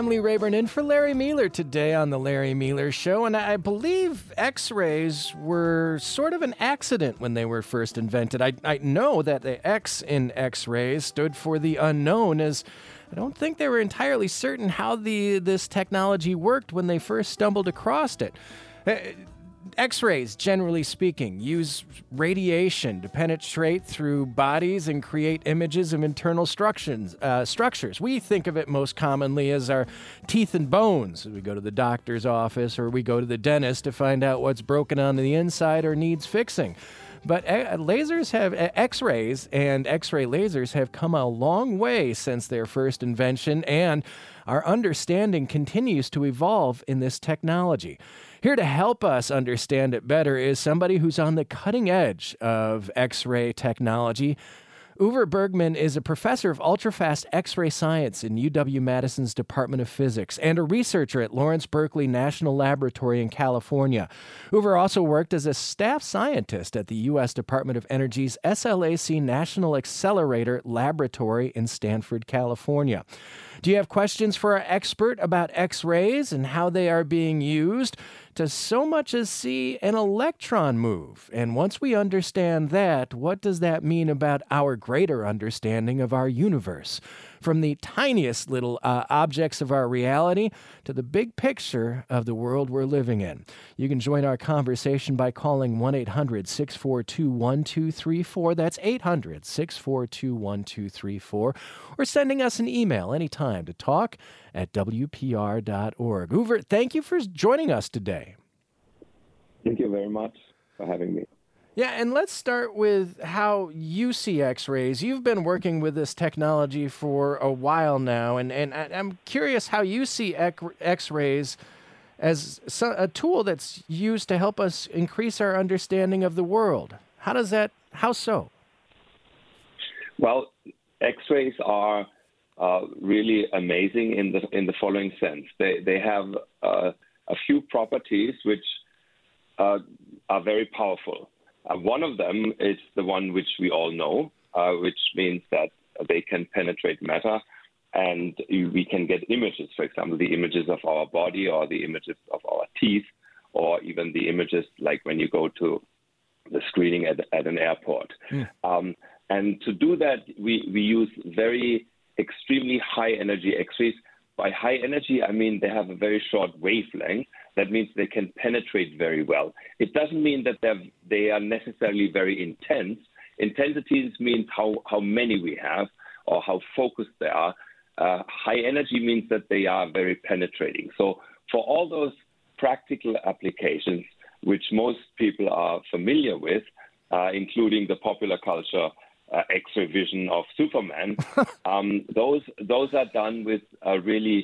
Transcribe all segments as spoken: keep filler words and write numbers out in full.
I'm Lee Rayburn in for Larry Mealer today on The Larry Mealer Show, and I believe X-rays were sort of an accident when they were first invented. I, I know that the X in X-rays stood for the unknown, as I don't think they were entirely certain how the this technology worked when they first stumbled across it. Uh, X-rays, generally speaking, use radiation to penetrate through bodies and create images of internal structures. Uh, structures. We think of it most commonly as our teeth and bones. We go to the doctor's office or we go to the dentist to find out what's broken on the inside or needs fixing. But uh, lasers have, uh, X-rays and X-ray lasers have come a long way since their first invention, and our understanding continues to evolve in this technology. Here to help us understand it better is somebody who's on the cutting edge of X-ray technology. Uwe Bergmann is a professor of ultrafast X-ray science in U W-Madison's Department of Physics and a researcher at Lawrence Berkeley National Laboratory in California. Uwe also worked as a staff scientist at the U S Department of Energy's S L A C National Accelerator Laboratory in Stanford, California. Do you have questions for our expert about X-rays and how they are being used to so much as see an electron move? And once we understand that, what does that mean about our greater understanding of our universe? From the tiniest little uh, objects of our reality to the big picture of the world we're living in. You can join our conversation by calling one eight hundred six four two one two three four. That's eight hundred six four two one two three four. Or sending us an email anytime to talk at W P R dot org. Uwe, thank you for joining us today. Thank you very much for having me. Yeah, and let's start with how you see X-rays. You've been working with this technology for a while now, and, and I'm curious how you see X-rays as a tool that's used to help us increase our understanding of the world. How does that, how so? Well, X-rays are uh, really amazing in the in the following sense. They, they have uh, a few properties which uh, are very powerful. Uh, one of them is the one which we all know, uh, which means that they can penetrate matter and we can get images, for example, the images of our body or the images of our teeth, or even the images like when you go to the screening at, at an airport. Mm. Um, and to do that, we, we use very extremely high energy X-rays. By high energy, I mean they have a very short wavelength. That means they can penetrate very well. It doesn't mean that they're, they are necessarily very intense. Intensities means how, how many we have or how focused they are. Uh, high energy means that they are very penetrating. So for all those practical applications, which most people are familiar with, uh, including the popular culture uh, X-ray vision of Superman, um, those, those are done with uh, really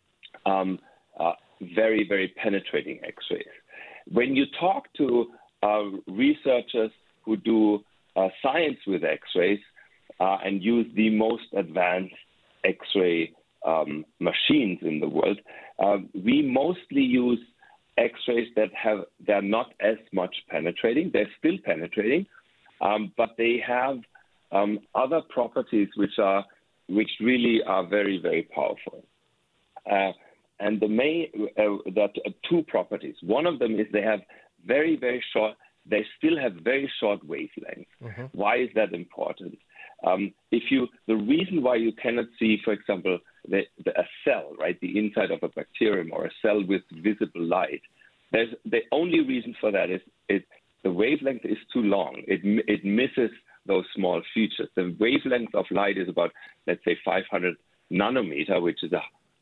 um, uh, very, very penetrating X-rays. When you talk to uh, researchers who do uh, science with X-rays uh, and use the most advanced X-ray um, machines in the world, uh, we mostly use X-rays that have they're not as much penetrating. They're still penetrating, um, but they have um, other properties which are which really are very, very powerful. Uh, And the main, uh, that uh, two properties. One of them is they have very, very short, they still have very short wavelengths. Mm-hmm. Why is that important? Um, if you, the reason why you cannot see, for example, the, the, a cell, right, the inside of a bacterium or a cell with visible light, there's, the only reason for that is, is the wavelength is too long. It, it misses those small features. The wavelength of light is about, let's say, five hundred nanometer, which is a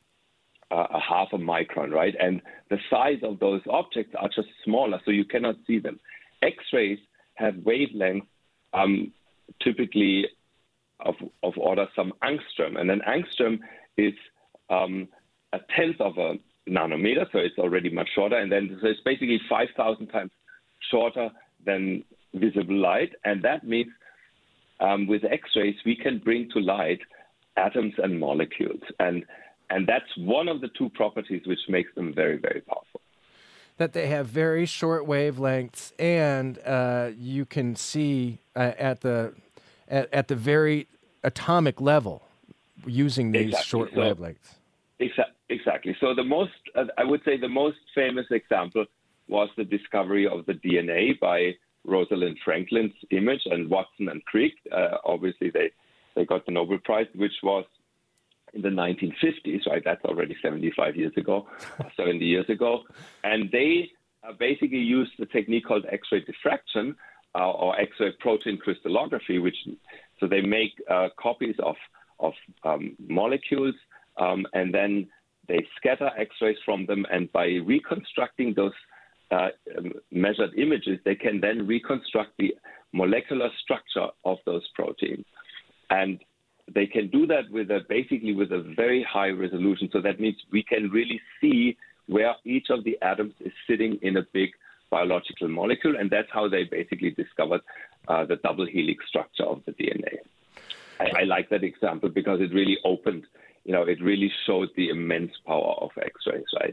Uh, a half a micron, right? And the size of those objects are just smaller, so you cannot see them. X-rays have wavelengths um, typically of, of order some angstrom, and an angstrom is um, a tenth of a nanometer, so it's already much shorter, and then so it's basically five thousand times shorter than visible light, and that means um, with X-rays we can bring to light atoms and molecules, and And that's one of the two properties which makes them very, very powerful. That they have very short wavelengths, and uh, you can see uh, at the at, at the very atomic level using these exactly. short so, wavelengths. Exa- exactly. So the most, uh, I would say the most famous example was the discovery of the D N A by Rosalind Franklin's image and Watson and Crick. Uh, obviously, they, they got the Nobel Prize, which was in the nineteen fifties, right? That's already seventy-five years ago, seventy years ago. And they uh, basically used the technique called X-ray diffraction uh, or X-ray protein crystallography, which so they make uh, copies of, of um, molecules um, and then they scatter X-rays from them. And by reconstructing those uh, measured images, they can then reconstruct the molecular structure of those proteins. And they can do that with a, basically with a very high resolution. So that means we can really see where each of the atoms is sitting in a big biological molecule. And that's how they basically discovered uh, the double helix structure of the D N A. I, I like that example because it really opened, you know, it really showed the immense power of X-rays, right?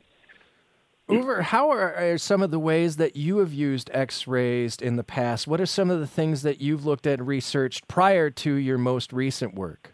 Uwe, how are, are some of the ways that you have used X-rays in the past? What are some of the things that you've looked at and researched prior to your most recent work?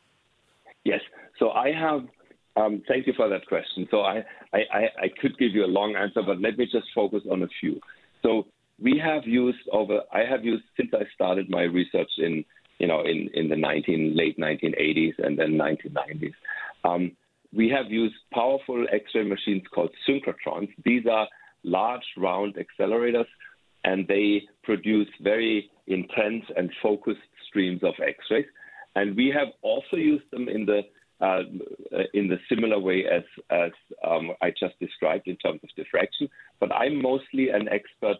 Yes. So I have, um, thank you for that question. So I, I, I could give you a long answer, but let me just focus on a few. So we have used over, I have used since I started my research in, you know, in, in the nineteen, late nineteen eighties and then nineteen nineties. Um, We have used powerful X-ray machines called synchrotrons. These are large, round accelerators, and they produce very intense and focused streams of X-rays. And we have also used them in the uh, in the similar way as as um, I just described in terms of diffraction. But I'm mostly an expert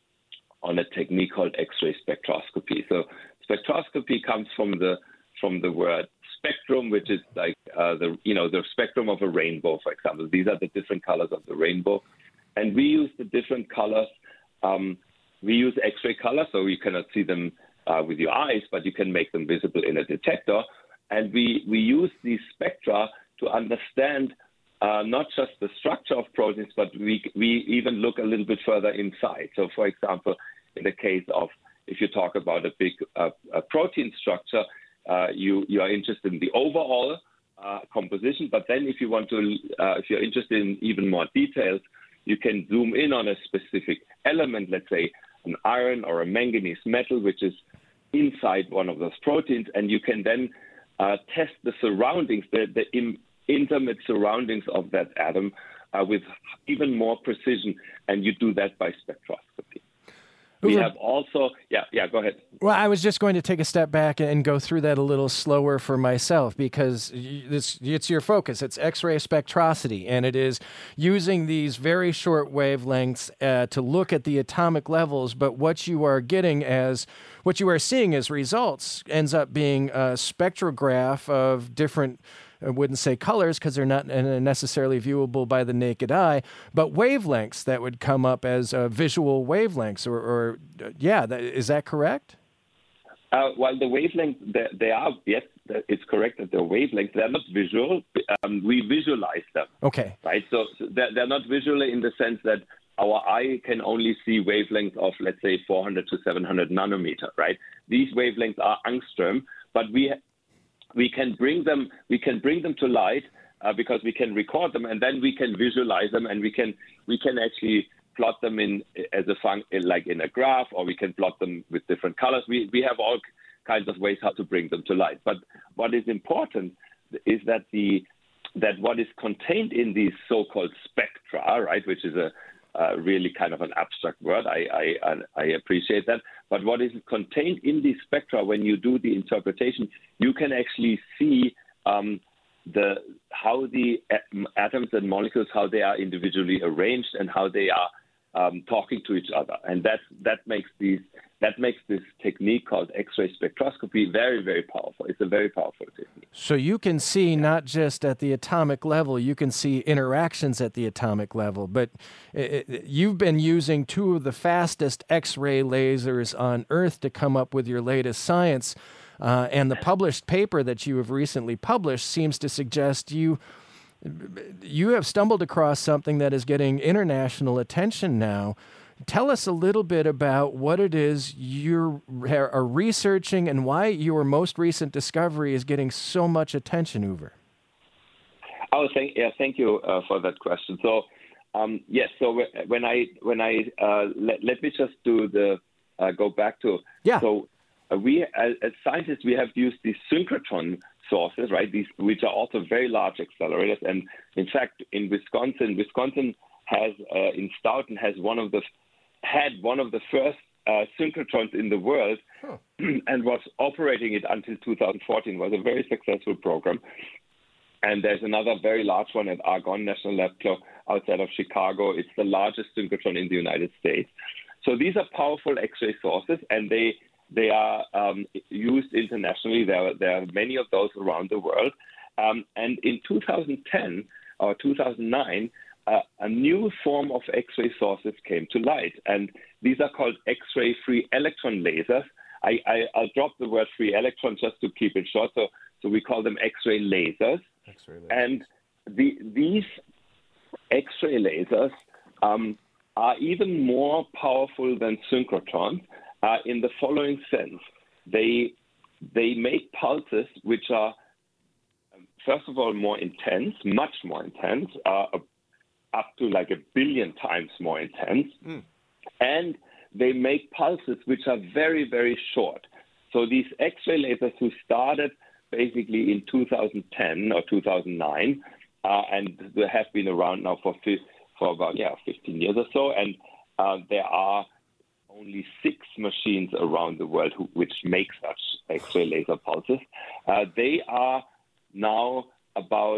on a technique called X-ray spectroscopy. So spectroscopy comes from the from the word spectrum, which is like uh, the you know the spectrum of a rainbow, for example. These are the different colors of the rainbow, and we use the different colors. Um, we use X-ray colors, so you cannot see them uh, with your eyes, but you can make them visible in a detector. And we we use these spectra to understand uh, not just the structure of proteins, but we we even look a little bit further inside. So, for example, in the case of if you talk about a big uh, a protein structure. Uh, you, you are interested in the overall uh, composition, but then if you want to, uh, if you're interested in even more details, you can zoom in on a specific element, let's say an iron or a manganese metal, which is inside one of those proteins, and you can then uh, test the surroundings, the, the in, intimate surroundings of that atom uh, with even more precision, and you do that by spectroscopy. We have also, yeah, yeah, go ahead. Well, I was just going to take a step back and go through that a little slower for myself because it's, it's your focus. It's X-ray spectroscopy, and it is using these very short wavelengths uh, to look at the atomic levels, but what you are getting as, what you are seeing as results ends up being a spectrograph of different I wouldn't say colors because they're not necessarily viewable by the naked eye, but wavelengths that would come up as uh, visual wavelengths. Or, or uh, yeah, that, is that correct? Uh, well, the wavelengths, they, they are, yes, it's correct that they're wavelengths. They're not visual. Um, we visualize them. Okay. Right? So, so they're, they're not visual in the sense that our eye can only see wavelengths of, let's say, four hundred to seven hundred nanometer, right? These wavelengths are angstrom, but we we can bring them we can bring them to light uh, because we can record them, and then we can visualize them, and we can we can actually plot them in as a fun like in a graph, or we can plot them with different colors. We we have all kinds of ways how to bring them to light. But what is important is that the that what is contained in these so-called spectra, right, which is a uh, really kind of an abstract word. I, I I appreciate that. But what is contained in these spectra, when you do the interpretation, you can actually see um, the how the atoms and molecules, how they are individually arranged and how they are um, talking to each other. And that that makes these that makes this technique called X-ray spectroscopy very, very powerful. It's a very powerful technique. So you can see not just at the atomic level, you can see interactions at the atomic level. But it, it, you've been using two of the fastest X-ray lasers on Earth to come up with your latest science. Uh, and the published paper that you have recently published seems to suggest you you have stumbled across something that is getting international attention now. Tell us a little bit about what it is you are researching and why your most recent discovery is getting so much attention, Uwe. Oh, thank yeah, thank you uh, for that question. So, um, yes, so when I when I uh, let, let me just do the uh, go back to yeah. So uh, we as, as scientists we have used these synchrotron sources, right? These which are also very large accelerators, and in fact, in Wisconsin, Wisconsin has uh, in Stoughton has one of the had one of the first uh, synchrotrons in the world, huh. and was operating it until two thousand fourteen. It was a very successful program. And there's another very large one at Argonne National Lab outside of Chicago. It's the largest synchrotron in the United States. So these are powerful X-ray sources, and they they are um, used internationally. There are, there are many of those around the world. Um, and in two thousand ten or two thousand nine, uh, a new form of X-ray sources came to light, and these are called X-ray free electron lasers. I, I, I'll drop the word free electron just to keep it short. So, so we call them X-ray lasers. X-ray lasers. And the, these X-ray lasers um, are even more powerful than synchrotrons uh, in the following sense. They, they make pulses which are, first of all, more intense, much more intense, uh, up to like a billion times more intense. Mm. And they make pulses which are very, very short. So these X-ray lasers who started basically in two thousand ten or two thousand nine, uh, and they have been around now for for about yeah fifteen years or so, and uh, there are only six machines around the world who, which make such X-ray laser pulses. Uh, they are now about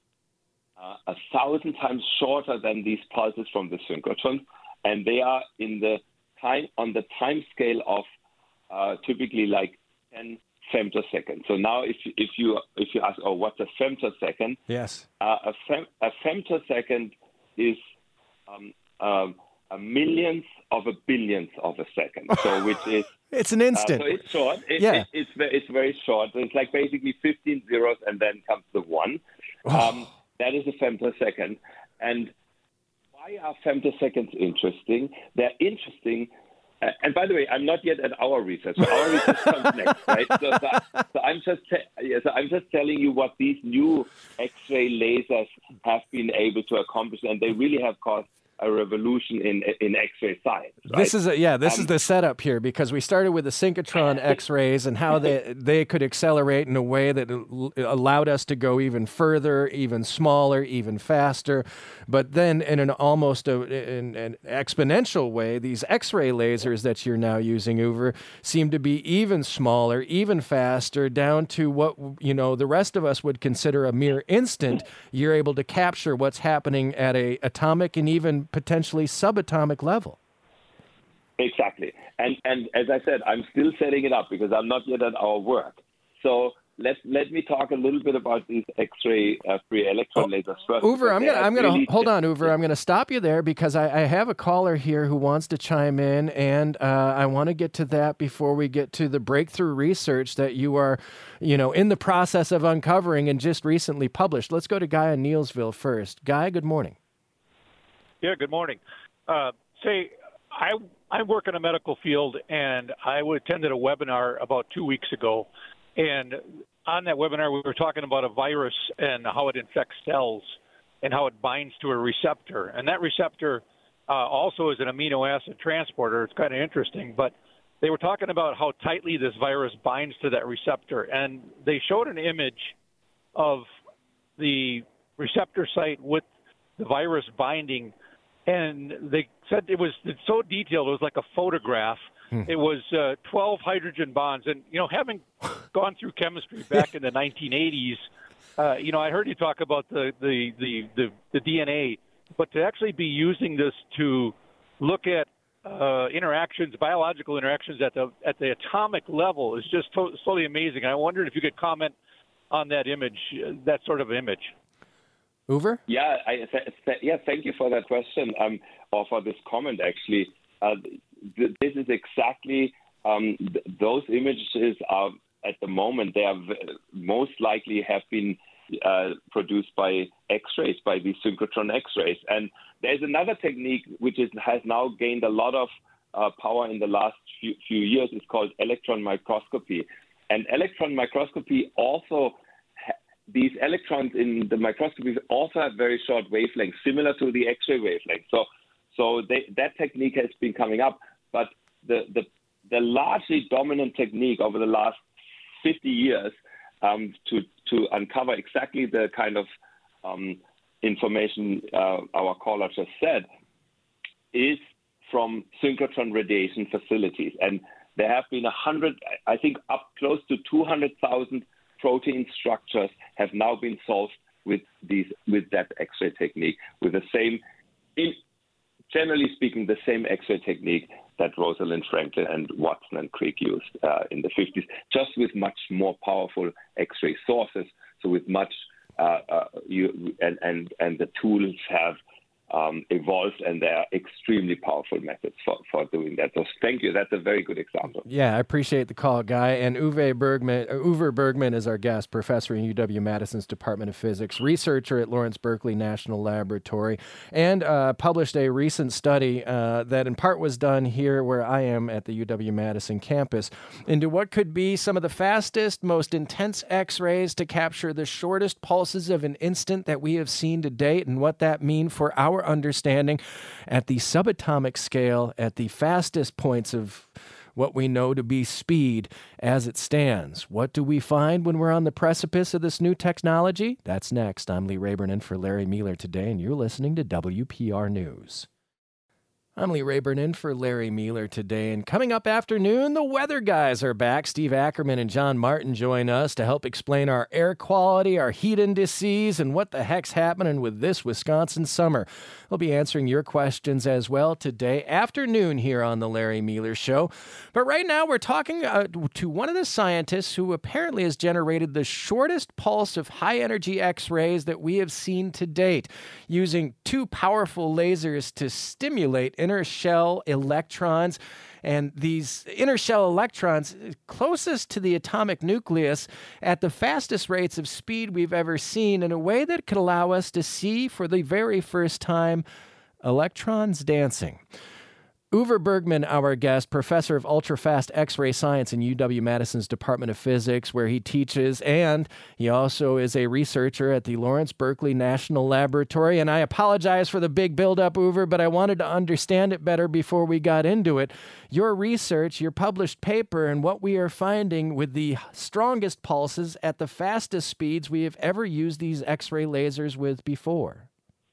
uh, a thousand times shorter than these pulses from the synchrotron, and they are in the time on the time scale of uh, typically like ten femtosecond. So now, if you, if you if you ask, oh, what's a femtosecond? Yes. Uh, a, fem, a femtosecond is um, um, a millionth of a billionth of a second. So which is it's an instant. Uh, so it's short. It, yeah. It, it's it's very short. So it's like basically fifteen zeros and then comes the one. Um, that is a femtosecond. And why are femtoseconds interesting? They're interesting. Uh, and by the way, I'm not yet at our research. So our research comes next, right? So, so, so I'm just te- yeah, so I'm just telling you what these new X-ray lasers have been able to accomplish, and they really have caused a revolution in in X-ray science. Right? This is a, yeah, this um, um, is the setup here, because we started with the synchrotron X-rays and how they they could accelerate in a way that allowed us to go even further, even smaller, even faster. But then, in an almost a, in an exponential way, these X-ray lasers that you're now using, Uwe, seem to be even smaller, even faster, down to what you know the rest of us would consider a mere instant. You're able to capture what's happening at a atomic and even potentially subatomic level. Exactly. And and as I said, I'm still setting it up because I'm not yet at our work. So let let me talk a little bit about these X-ray uh, free electron lasers first. Uwe, I'm gonna I'm gonna really hold on, Uwe. I'm gonna stop you there because I, I have a caller here who wants to chime in, and uh, I want to get to that before we get to the breakthrough research that you are, you know, in the process of uncovering and just recently published. Let's go to Guy in Neilsville first. Guy, good morning. Yeah, good morning. Uh, say, I I work in a medical field, and I attended a webinar about two weeks ago. And on that webinar, we were talking about a virus and how it infects cells and how it binds to a receptor. And that receptor uh, also is an amino acid transporter. It's kind of interesting. But they were talking about how tightly this virus binds to that receptor. And they showed an image of the receptor site with the virus binding. And they said it was so detailed, it was like a photograph. Hmm. It was uh, twelve hydrogen bonds. And, you know, having gone through chemistry back in the nineteen eighties, uh, you know, I heard you talk about the, the, the, the, the D N A, but to actually be using this to look at uh, interactions, biological interactions at the at the atomic level is just to- totally amazing. I wondered if you could comment on that image, that sort of image. Uwe? Yeah, I, th- th- yeah. Thank you for that question, um, or for this comment. Actually, uh, th- this is exactly um, th- those images are at the moment. They are v- most likely have been uh, produced by X-rays, by these synchrotron X-rays. And there's another technique which is has now gained a lot of uh, power in the last few, few years. It's called electron microscopy, and electron microscopy also these electrons in the microscopy also have very short wavelengths, similar to the X-ray wavelength. So, so they, that technique has been coming up, but the, the the largely dominant technique over the last fifty years um, to to uncover exactly the kind of um, information uh, our caller just said is from synchrotron radiation facilities, and there have been a hundred, I think, up close to two hundred thousand protein structures have now been solved with these with that X-ray technique, with the same, in, generally speaking, the same X-ray technique that Rosalind Franklin and Watson and Crick used uh, in the fifties, just with much more powerful X-ray sources. So with much, uh, uh, you and and and the tools have Um, evolved, and they are extremely powerful methods for, for doing that. So thank you. That's a very good example. Yeah, I appreciate the call, Guy. And Uwe Bergman, uh, Uwe Bergman is our guest, professor in U W-Madison's Department of Physics, researcher at Lawrence Berkeley National Laboratory, and uh, published a recent study uh, that in part was done here where I am at the U W-Madison campus into what could be some of the fastest, most intense X-rays to capture the shortest pulses of an instant that we have seen to date, and what that means for our understanding at the subatomic scale, at the fastest points of what we know to be speed as it stands. What do we find when we're on the precipice of this new technology? That's next. I'm Lee Rayburn in for Larry Mueller today, and you're listening to W P R News. I'm Lee Rayburn in for Larry Mueller today, and coming up afternoon, the weather guys are back. Steve Ackerman and John Martin join us to help explain our air quality, our heat indices, and what the heck's happening with this Wisconsin summer. They'll be answering your questions as well today afternoon here on the Larry Mueller Show. But right now, we're talking uh, to one of the scientists who apparently has generated the shortest pulse of high-energy X-rays that we have seen to date, using two powerful lasers to stimulate inner shell electrons. And these inner shell electrons closest to the atomic nucleus at the fastest rates of speed we've ever seen, in a way that could allow us to see for the very first time electrons dancing. Uwe Bergman, our guest, professor of ultrafast X-ray science in U W-Madison's Department of Physics, where he teaches, and he also is a researcher at the Lawrence Berkeley National Laboratory. And I apologize for the big build-up, Uwe, but I wanted to understand it better before we got into it. Your research, your published paper, and what we are finding with the strongest pulses at the fastest speeds we have ever used these X-ray lasers with before.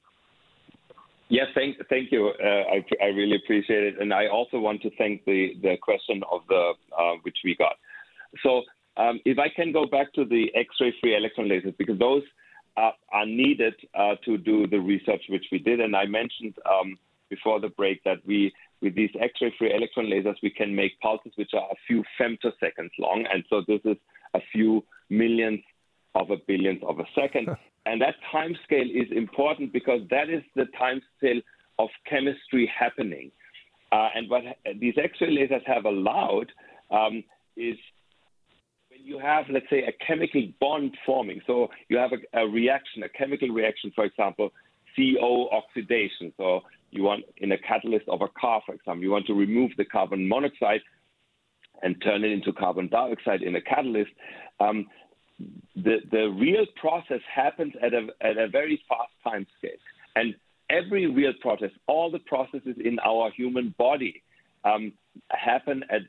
Yes, thank, thank you. Uh, I, I really appreciate it, and I also want to thank the, the question of the uh, which we got. So, um, if I can go back to the X-ray free electron lasers, because those uh, are needed uh, to do the research which we did, and I mentioned um, before the break that we, with these X-ray free electron lasers, we can make pulses which are a few femtoseconds long, and so this is a few millionths of a billionth of a second. And that time scale is important because that is the time scale of chemistry happening. Uh, and what these X-ray lasers have allowed um, is when you have, let's say, a chemical bond forming. So you have a, a reaction, a chemical reaction, for example, C O oxidation. So you want, in a catalyst of a car, for example, you want to remove the carbon monoxide and turn it into carbon dioxide in a catalyst. Um, The, the real process happens at a, at a very fast time scale. And every real process, all the processes in our human body um, happen at,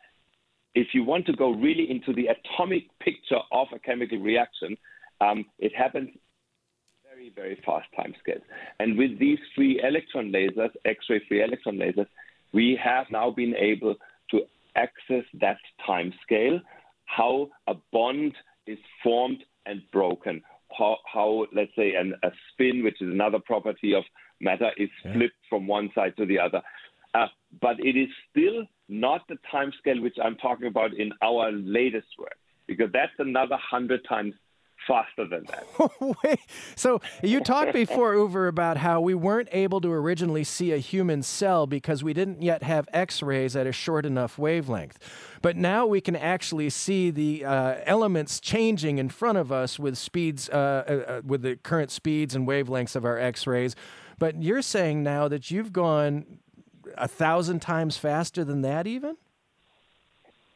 if you want to go really into the atomic picture of a chemical reaction, um, it happens very, very fast time scales. And with these free electron lasers, X-ray free electron lasers, we have now been able to access that time scale, how a bond is formed and broken, how, how let's say, an, a spin, which is another property of matter, is yeah. flipped from one side to the other. Uh, but it is still not the time scale which I'm talking about in our latest work, because that's another hundred times faster than that. Wait, so you talked before, Uwe, about how we weren't able to originally see a human cell because we didn't yet have X-rays at a short enough wavelength. But now we can actually see the uh, elements changing in front of us with speeds, uh, uh, with the current speeds and wavelengths of our X-rays. But you're saying now that you've gone a thousand times faster than that even?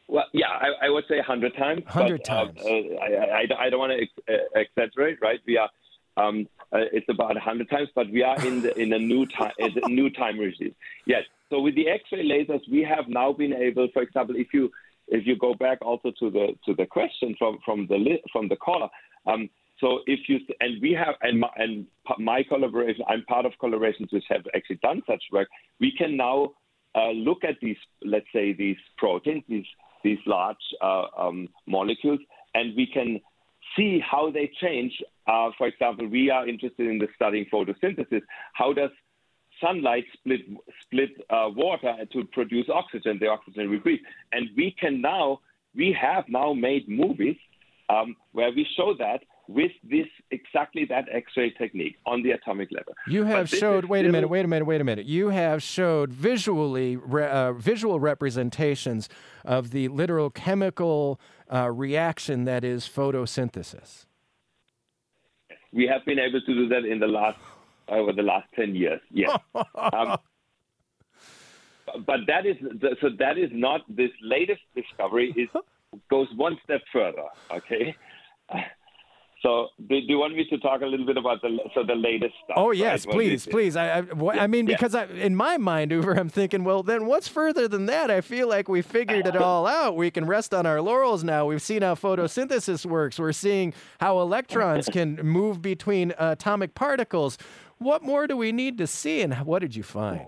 Well, yeah, I, I would say a hundred times. A hundred but, uh, times. Uh, I, I, I don't want to ex- uh, exaggerate, right? We are. Um, uh, it's about a hundred times, but we are in the in a new time, a new time regime. Yes. So with the X-ray lasers, we have now been able, for example, if you if you go back also to the to the question from from the li- from the caller. Um, so if you and we have and my, and my collaboration, I'm part of collaborations which have actually done such work. We can now uh, look at these, let's say, these proteins, these these large uh, um, molecules, and we can see how they change. Uh, for example, we are interested in the studying photosynthesis. How does sunlight split split uh, water to produce oxygen, the oxygen we breathe? And we can now, we have now made movies um, where we show that with this exactly that X-ray technique on the atomic level. You have showed. Wait a minute. Wait a minute. Wait a minute. You have showed visually re, uh, visual representations of the literal chemical uh, reaction that is photosynthesis. We have been able to do that in the last over the last ten years. Yes. um, but that is so. That is not this latest discovery. Is goes one step further. Okay. So, do, do you want me to talk a little bit about the so the latest stuff? Oh yes, right? please, please. I, I, yeah, I mean, yeah. because I, in my mind, Uwe, I'm thinking, well, then what's further than that? I feel like we figured it all out. We can rest on our laurels now. We've seen how photosynthesis works. We're seeing how electrons can move between atomic particles. What more do we need to see, and what did you find?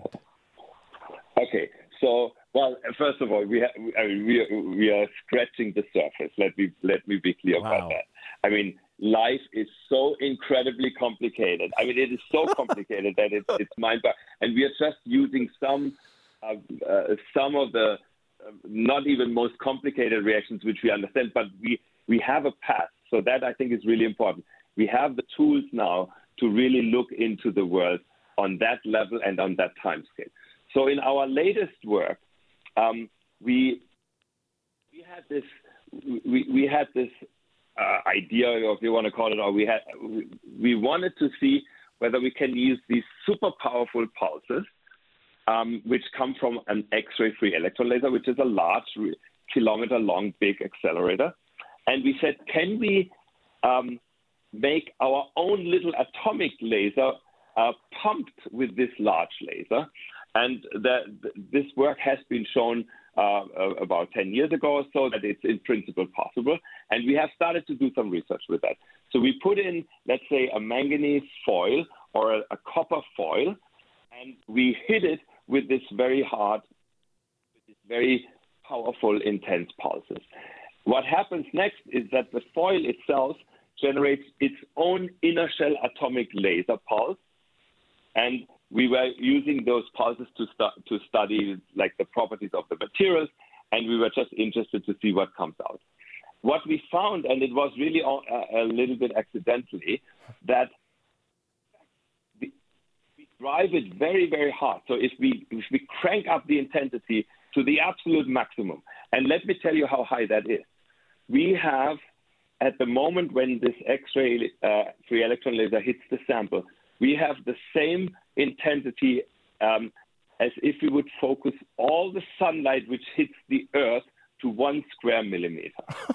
Okay, so well, first of all, we ha- I mean, we are, we are scratching the surface. Let me let me be clear Wow. about that. I mean, life is so incredibly complicated. I mean, it is so complicated that it's it's mind-boggling. And we are just using some uh, uh, some of the uh, not even most complicated reactions which we understand, but we we have a path. So that I think is really important. We have the tools now to really look into the world on that level and on that time scale. So in our latest work, um, we we had this we, we had this uh, idea, or if you want to call it, or we had we, we wanted to see whether we can use these super powerful pulses, um, which come from an X-ray free electron laser, which is a large kilometer long big accelerator, and we said, can we um, make our own little atomic laser uh, pumped with this large laser? And that, this work has been shown uh, about ten years ago or so that it's in principle possible. And we have started to do some research with that. So we put in, let's say, a manganese foil or a, a copper foil, and we hit it with this very hard, with this very powerful, intense pulses. What happens next is that the foil itself generates its own inner shell atomic laser pulse, and we were using those pulses to, stu- to study like the properties of the materials, and we were just interested to see what comes out. What we found, and it was really a, a little bit accidentally, that we, we drive it very, very hard. So if we if we crank up the intensity to the absolute maximum, and let me tell you how high that is. We have, at the moment when this X-ray uh, free electron laser hits the sample, we have the same intensity um, as if we would focus all the sunlight which hits the Earth to one square millimeter.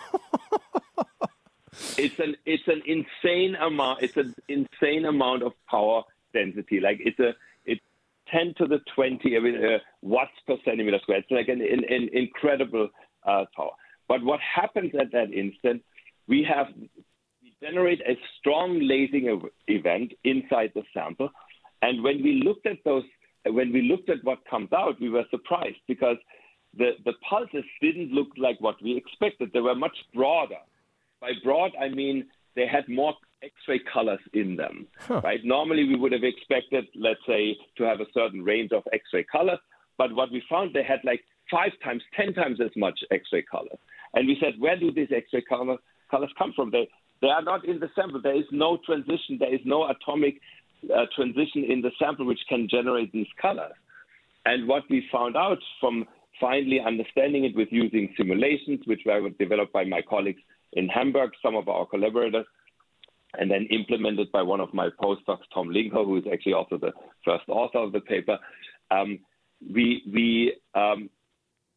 it's an it's an insane amount. It's an insane amount of power density. Like it's a it's ten to the twenty I mean, uh, watts per centimeter square. It's like an, an, an incredible uh, power. But what happens at that instant? We have we generate a strong lasing event inside the sample, and when we looked at those, when we looked at what comes out, we were surprised because the the pulses didn't look like what we expected. They were much broader. By broad, I mean they had more X-ray colors in them. Huh. Right? Normally, we would have expected, let's say, to have a certain range of X-ray colors, but what we found, they had like five times, ten times as much X-ray colors. And we said, where do these X-ray colors colors come from? They they are not in the sample. There is no transition. There is no atomic uh, transition in the sample which can generate these colors. And what we found out from finally understanding it with using simulations, which were developed by my colleagues in Hamburg, some of our collaborators, and then implemented by one of my postdocs, Tom Linker, who is actually also the first author of the paper, um, we we um,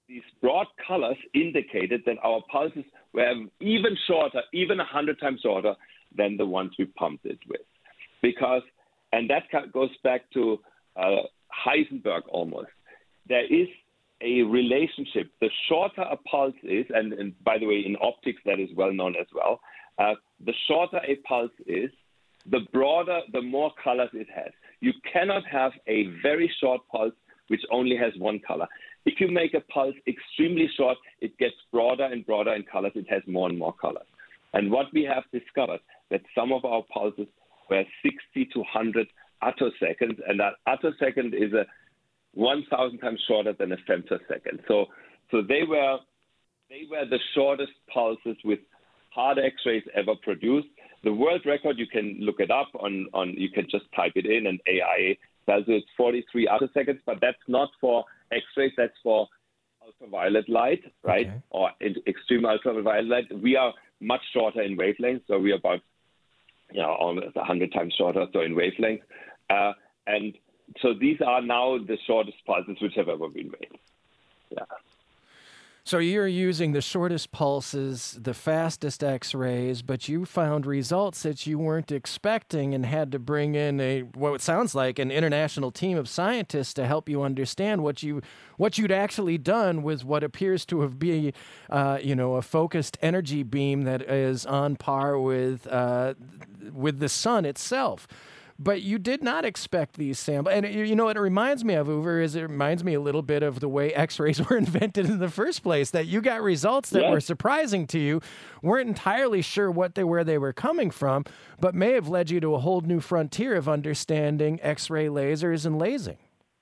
these broad colors indicated that our pulses were even shorter, even a hundred times shorter than the ones we pumped it with. Because, and that goes back to uh, Heisenberg almost. There is a relationship. The shorter a pulse is, and, and by the way, in optics that is well known as well, uh, the shorter a pulse is, the broader, the more colors it has. You cannot have a very short pulse which only has one color. If you make a pulse extremely short, it gets broader and broader in colors. It has more and more colors. And what we have discovered, that some of our pulses were sixty to one hundred attoseconds, and that attosecond is a one thousand times shorter than a femtosecond. So, so they were they were the shortest pulses with hard X-rays ever produced. The world record, you can look it up on, on you can just type it in, and A I tells you it's forty-three attoseconds, but that's not for X-rays, that's for ultraviolet light, right? Okay. Or in extreme ultraviolet light. We are much shorter in wavelength, so we are about you know, almost one hundred times shorter, so in wavelength. Uh, and so these are now the shortest pulses which have ever been made. Yeah. So you're using the shortest pulses, the fastest X-rays, but you found results that you weren't expecting and had to bring in a what sounds like an international team of scientists to help you understand what you what you'd actually done with what appears to have been, uh, you know, a focused energy beam that is on par with uh, with the sun itself. But you did not expect these samples. And, you know, what it reminds me of, Uwe, is it reminds me a little bit of the way X-rays were invented in the first place, that you got results that yeah. were surprising to you, weren't entirely sure what they were they were coming from, but may have led you to a whole new frontier of understanding X-ray lasers and lasing.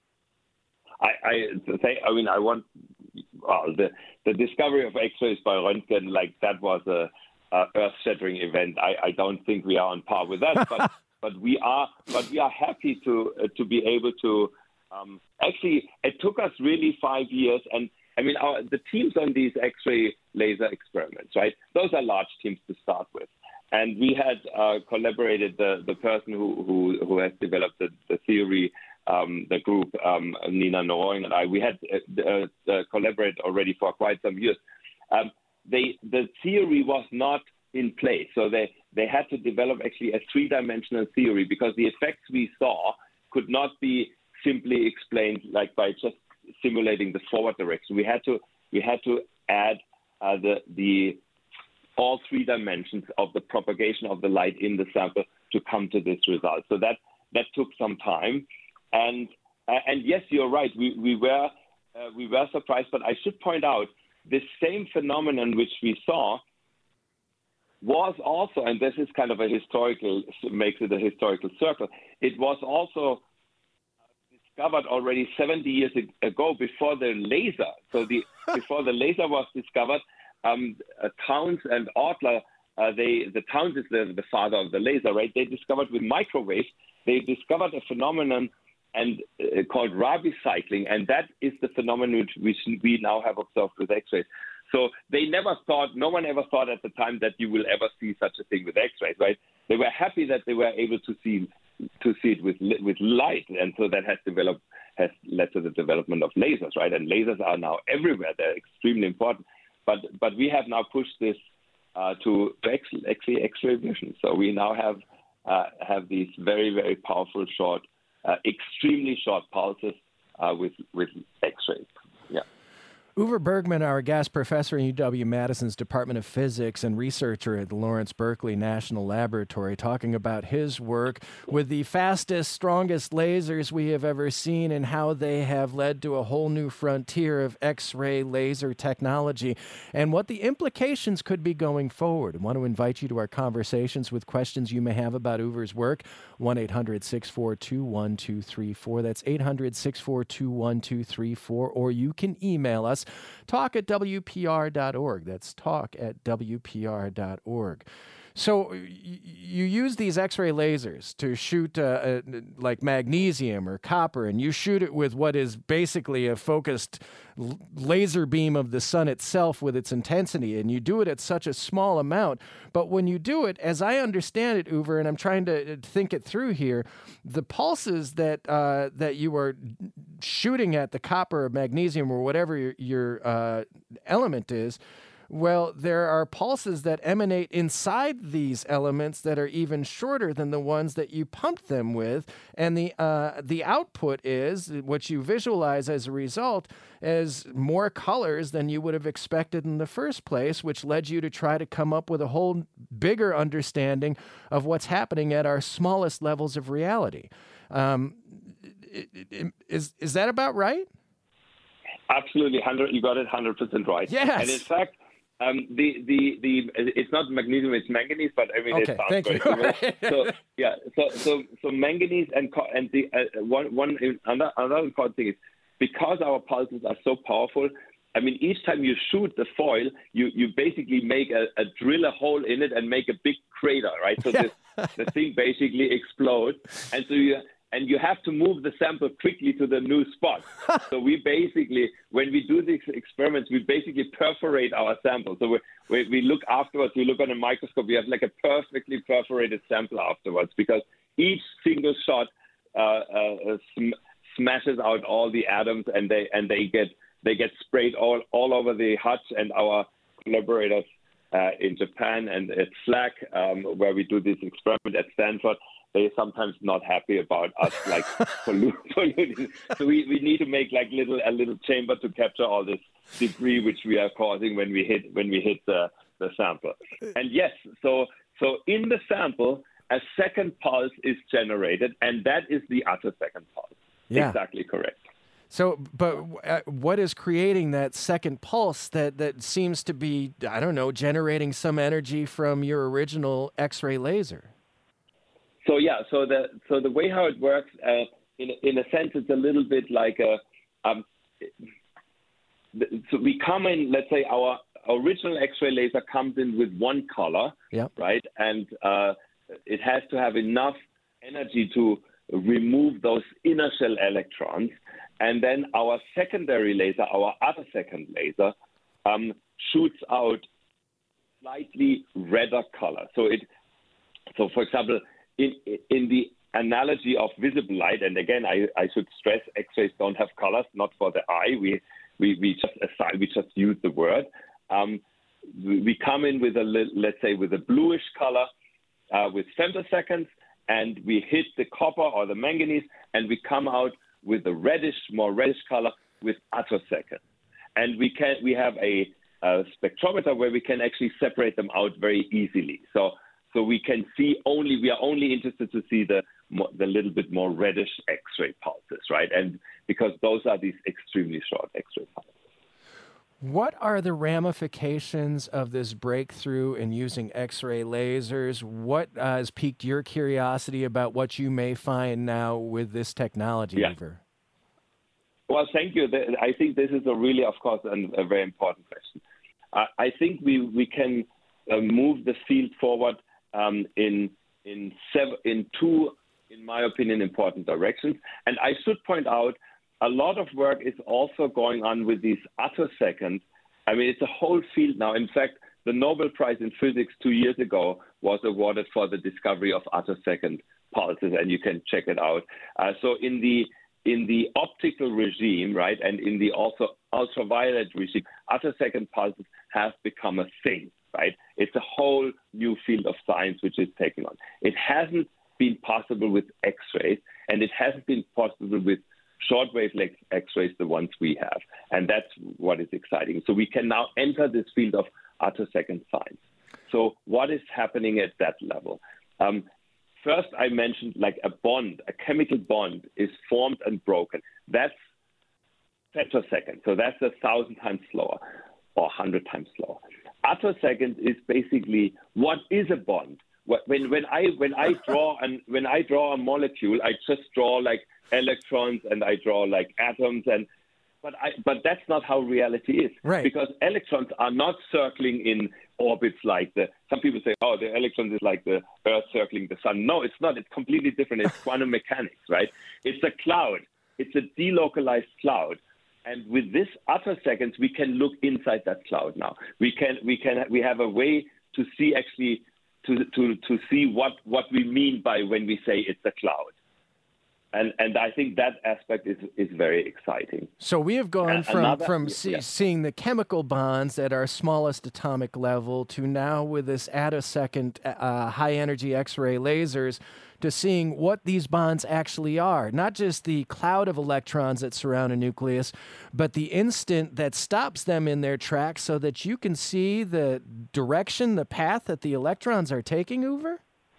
I, I, say, I mean, I want well, the, the discovery of X-rays by Röntgen, like that was a, a earth-shattering event. I, I don't think we are on par with that, but... But we are, but we are happy to uh, to be able to. Um, actually, it took us really five years, and I mean, our, the teams on these X-ray laser experiments, right? Those are large teams to start with, and we had uh, collaborated the the person who who, who has developed the, the theory, um, the group, um, Nina Noring and I. We had uh, uh, collaborated already for quite some years. Um, they the theory was not in place, so they. They had to develop actually a three-dimensional theory because the effects we saw could not be simply explained like by just simulating the forward direction. We had to we had to add uh, the the all three dimensions of the propagation of the light in the sample to come to this result. So that that took some time, and uh, and yes, you're right. We we were uh, we were surprised, but I should point out this same phenomenon which we saw was also, and this is kind of a historical, makes it a historical circle, it was also discovered already seventy years ago before the laser. So the before the laser was discovered, um, uh, Townes and Ortler, uh, they, the Townes is the, the father of the laser, right? They discovered with microwaves, they discovered a phenomenon and uh, called Rabi cycling, and that is the phenomenon which, which we now have observed with X-rays. So they never thought, no one ever thought at the time that you will ever see such a thing with X-rays, right? They were happy that they were able to see to see it with with light, and so that has developed has led to the development of lasers, right? And lasers are now everywhere; they're extremely important. But but we have now pushed this uh, to actually X-ray vision. So we now have uh, have these very very powerful short, uh, extremely short pulses uh, with with X-rays. Yeah. Uwe Bergmann, our guest professor in U W-Madison's Department of Physics and researcher at the Lawrence Berkeley National Laboratory, talking about his work with the fastest, strongest lasers we have ever seen and how they have led to a whole new frontier of X-ray laser technology and what the implications could be going forward. I want to invite you to our conversations with questions you may have about Uwe's work. one eight hundred six four two one two three four. That's eight hundred six four two one two three four. Or you can email us, talk at W P R dot org. That's talk at W P R dot org. So y- you use these X-ray lasers to shoot uh, uh, like magnesium or copper, and you shoot it with what is basically a focused l- laser beam of the sun itself with its intensity, and you do it at such a small amount. But when you do it, as I understand it, Uwe, and I'm trying to think it through here, the pulses that uh, that you are shooting at the copper or magnesium or whatever your, your uh, element is, well, there are pulses that emanate inside these elements that are even shorter than the ones that you pumped them with, and the uh, the output is what you visualize as a result as more colors than you would have expected in the first place, which led you to try to come up with a whole bigger understanding of what's happening at our smallest levels of reality. Um, is is that about right? Absolutely, hundred. You got it, hundred percent right. Yes. And in fact. Um, the, the, the, it's not magnesium, it's manganese, but I mean, okay, it sounds thank very you. similar. So, yeah, so, so, so manganese and, co- and the, uh, one, one, another, another important thing is because our pulses are so powerful, I mean, each time you shoot the foil, you, you basically make a, a drill a hole in it and make a big crater, right? So this, the thing basically explodes. And so you, and you have to move the sample quickly to the new spot. So we basically, when we do these experiments, we basically perforate our sample. So we, we, we look afterwards, we look on a microscope, we have like a perfectly perforated sample afterwards because each single shot uh, uh, sm- smashes out all the atoms and they and they get they get sprayed all, all over the hut. And our collaborators uh, in Japan and at SLAC, um, where we do this experiment at Stanford, they're sometimes not happy about us like polluting. So we, we need to make like little a little chamber to capture all this debris which we are causing when we hit when we hit the, the sample. And yes, so so in the sample, a second pulse is generated, and that is the attosecond pulse. Yeah. Exactly correct. So, but uh, what is creating that second pulse that, that seems to be, I don't know, generating some energy from your original X-ray laser? So yeah, so the so the way how it works, uh, in in a sense, it's a little bit like a. Um, so we come in, let's say our original X-ray laser comes in with one color, yep. right, and uh, it has to have enough energy to remove those inner shell electrons, and then our secondary laser, our attosecond laser, um, shoots out slightly redder color. So it, so for example. In, in the analogy of visible light, and again, I, I should stress, X-rays don't have colors, not for the eye. We we, we just assign, we just use the word. Um, we, we come in with a let's say with a bluish color uh, with femtoseconds, and we hit the copper or the manganese, and we come out with a reddish, more reddish color with attoseconds. And we can we have a, a spectrometer where we can actually separate them out very easily. So. So we can see only, we are only interested to see the the little bit more reddish X-ray pulses, right? And because those are these extremely short X-ray pulses. What are the ramifications of this breakthrough in using X-ray lasers? What uh, has piqued your curiosity about what you may find now with this technology, yeah. Uwe? Well, thank you. I think this is a really, of course, a, a very important question. Uh, I think we, we can uh, move the field forward Um, in in sev- in two, in my opinion, important directions. And I should point out, a lot of work is also going on with these attoseconds. I mean, it's a whole field now. In fact, the Nobel Prize in Physics two years ago was awarded for the discovery of attosecond pulses, and you can check it out. Uh, so in the in the optical regime, right, and in the also ultraviolet regime, attosecond pulses have become a thing. Right? It's a whole new field of science which is taking on. It hasn't been possible with X-rays, and it hasn't been possible with shortwave X-rays, the ones we have. And that's what is exciting. So we can now enter this field of attosecond science. So what is happening at that level? Um, first, I mentioned like a bond, a chemical bond is formed and broken. That's femtosecond. So that's a thousand times slower or a hundred times slower. Attosecond is basically what is a bond. When when I when I draw and when I draw a molecule, I just draw like electrons and I draw like atoms, and But I, but that's not how reality is. Right. Because electrons are not circling in orbits like the, some people say, oh, the electrons is like the Earth circling the sun. No, it's not. It's completely different. It's quantum mechanics, right? It's a cloud. It's a delocalized cloud. And with this attoseconds, we can look inside that cloud now. We can, we can, we have a way to see actually, to, to, to see what, what we mean by when we say it's a cloud. And, and I think that aspect is, is very exciting. So we have gone Uh, from, another- from yeah, see, yeah. seeing the chemical bonds at our smallest atomic level to now with this attosecond uh, high-energy X-ray lasers to seeing what these bonds actually are. Not just the cloud of electrons that surround a nucleus, but the instant that stops them in their tracks so that you can see the direction, the path that the electrons are taking, Uwe?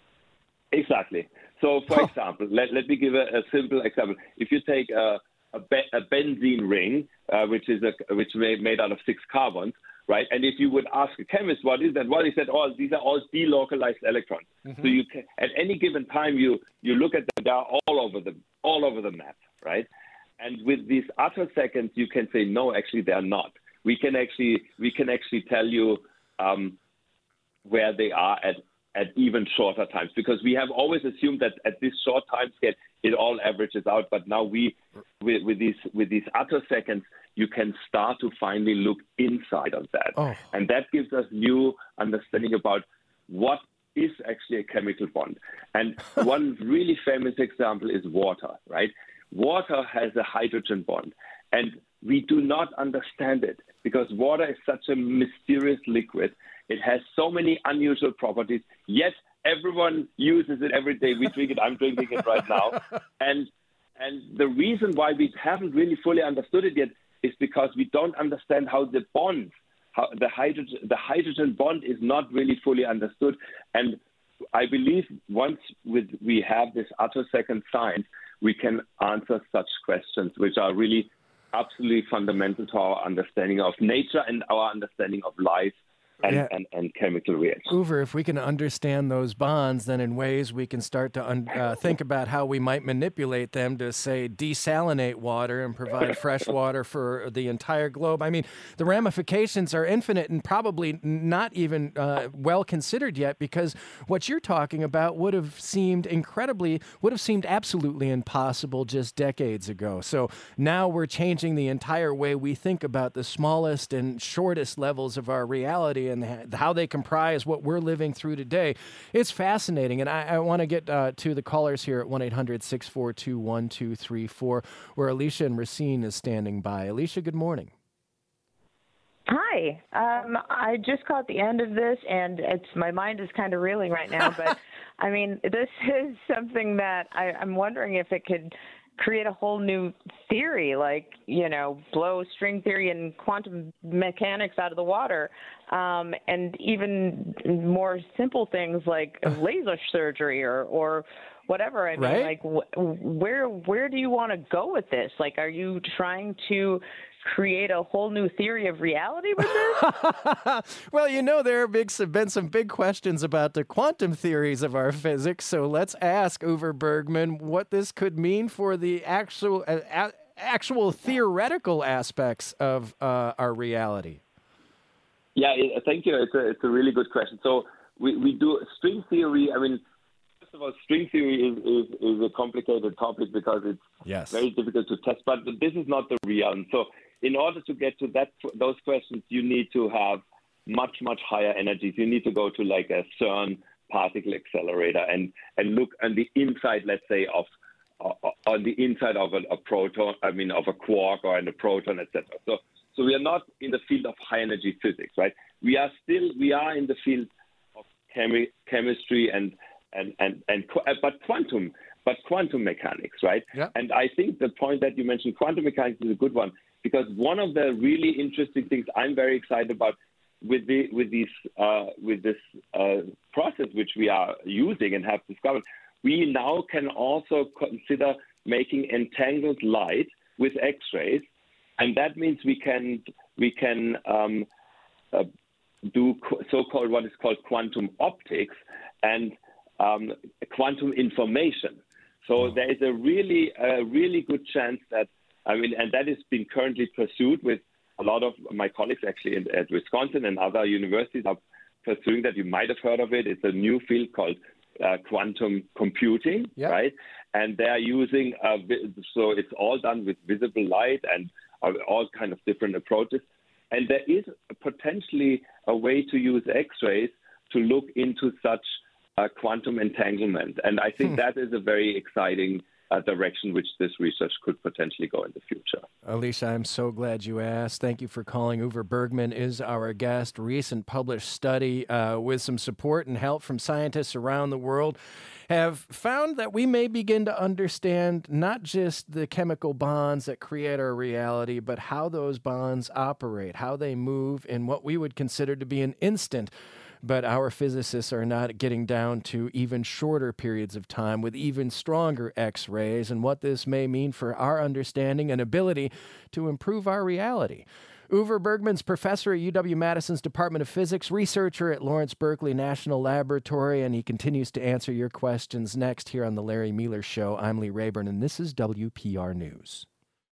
Exactly. So, for example, let, let me give a, a simple example. If you take a, a, be, a benzene ring, uh, which is a, which made, made out of six carbons, right? And if you would ask a chemist what is that, well, he said, oh, these are all delocalized electrons. Mm-hmm. So you can, at any given time, you you look at them, they are all over the all over the map, right? And with these attoseconds, you can say no, actually, they are not. We can actually we can actually tell you um, where they are at. at even shorter times, because we have always assumed that at this short time scale, it all averages out. But now we, with, with these with these attoseconds, you can start to finally look inside of that. Oh. And that gives us new understanding about what is actually a chemical bond. And one really famous example is water, right? Water has a hydrogen bond, and we do not understand it because water is such a mysterious liquid. It has so many unusual properties, yet everyone uses it every day. We drink it. I'm drinking it right now. And and the reason why we haven't really fully understood it yet is because we don't understand how the bond, how the hydrogen, the hydrogen bond is not really fully understood. And I believe once with, we have this attosecond science, we can answer such questions, which are really absolutely fundamental to our understanding of nature and our understanding of life. And, Yeah. and, and chemical reactions. Uwe, if we can understand those bonds, then in ways we can start to un- uh, think about how we might manipulate them to, say, desalinate water and provide fresh water for the entire globe. I mean, the ramifications are infinite and probably not even uh, well considered yet, because what you're talking about would have seemed incredibly, would have seemed absolutely impossible just decades ago. So now we're changing the entire way we think about the smallest and shortest levels of our reality and how they comprise what we're living through today. It's fascinating, and I, I want to get uh, to the callers here at one eight hundred, six four two, one two three four, where Alicia and Racine is standing by. Alicia, good morning. Hi. Um, I just caught the end of this, and it's my mind is kind of reeling right now. But, I mean, this is something that I, I'm wondering if it could create a whole new theory, like, you know, blow string theory and quantum mechanics out of the water, um, and even more simple things like laser surgery or, or whatever. I mean, Right? like, wh- where where do you want to go with this? Like, are you trying to create a whole new theory of reality with this? Well, you know, there have big, been some big questions about the quantum theories of our physics, so let's ask Uwe Bergmann what this could mean for the actual uh, a- actual theoretical aspects of uh, our reality. Yeah, it, thank you. It's a, it's a really good question. So we, we do string theory. I mean, first of all, string theory is, is, is a complicated topic because it's Yes. very difficult to test, but this is not the realm. So in order to get to that those questions, you need to have much, much higher energies. You need to go to like a CERN particle accelerator and, and look on the inside, let's say, of uh, on the inside of a, a proton, I mean, of a quark or in a proton, et cetera. So, so we are not in the field of high energy physics, right? We are still, we are in the field of chemi- chemistry and, and, and, and, but quantum, but quantum mechanics, right? Yep. And I think the point that you mentioned, quantum mechanics, is a good one, because one of the really interesting things I'm very excited about with the with these uh, with this uh, process which we are using and have discovered, we now can also consider making entangled light with X-rays, and that means we can we can um, uh, do so-called what is called quantum optics and um, quantum information. So there is a really a really good chance that I mean, and that is being currently pursued with a lot of my colleagues actually in, at Wisconsin and other universities are pursuing that. You might have heard of it. It's a new field called uh, quantum computing, yep. right? And they're using, uh, so it's all done with visible light and uh, all kind of different approaches. And there is potentially a way to use X-rays to look into such uh, quantum entanglement. And I think hmm. that is a very exciting uh, direction which this research could potentially go in the future. Alicia, I'm so glad you asked. Thank you for calling. Uwe Bergmann is our guest. Recent published study uh, with some support and help from scientists around the world have found that we may begin to understand not just the chemical bonds that create our reality, but how those bonds operate, how they move in what we would consider to be an instant. But our physicists are not getting down to even shorter periods of time with even stronger X-rays and what this may mean for our understanding and ability to improve our reality. Uwe Bergmann's professor at U W-Madison's Department of Physics, researcher at Lawrence Berkeley National Laboratory, and he continues to answer your questions next here on The Larry Miller Show. I'm Lee Rayburn, and this is W P R News.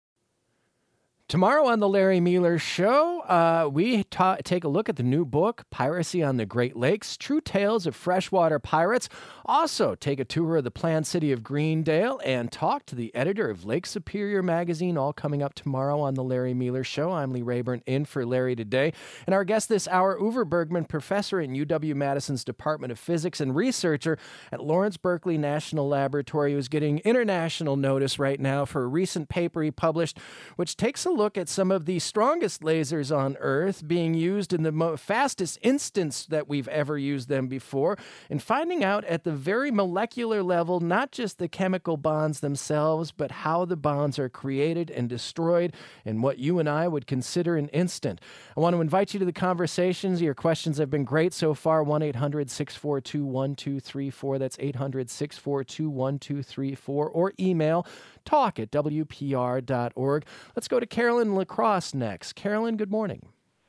Tomorrow on The Larry Miller Show, uh, we ta- take a look at the new book, Piracy on the Great Lakes, True Tales of Freshwater Pirates. Also, take a tour of the planned city of Greendale and talk to the editor of Lake Superior magazine, all coming up tomorrow on The Larry Miller Show. I'm Lee Rayburn, in for Larry today. And our guest this hour, Uwe Bergmann, professor in U W-Madison's Department of Physics and researcher at Lawrence Berkeley National Laboratory, who's getting international notice right now for a recent paper he published, which takes a look look at some of the strongest lasers on Earth being used in the mo- fastest instance that we've ever used them before, and finding out at the very molecular level, not just the chemical bonds themselves, but how the bonds are created and destroyed in what you and I would consider an instant. I want to invite you to the conversations. Your questions have been great so far. one eight hundred six four two one two three four. That's eight hundred six four two one two three four. Or email talk at W P R dot org. Let's go to Carolyn LaCrosse next. Carolyn, good morning.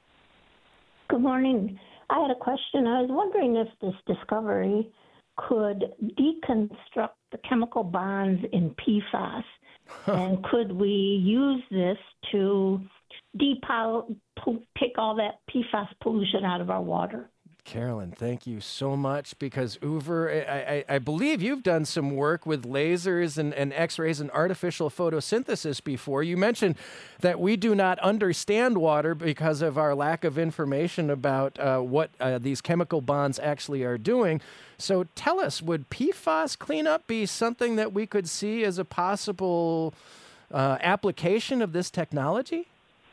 Good morning. I had a question. I was wondering if this discovery could deconstruct the chemical bonds in P FAS, and could we use this to depol- take all that P FAS pollution out of our water? Carolyn, thank you so much, because Uwe, I, I, I believe you've done some work with lasers and, and X-rays and artificial photosynthesis before. You mentioned that we do not understand water because of our lack of information about uh, what uh, these chemical bonds actually are doing. So tell us, would P FAS cleanup be something that we could see as a possible uh, application of this technology?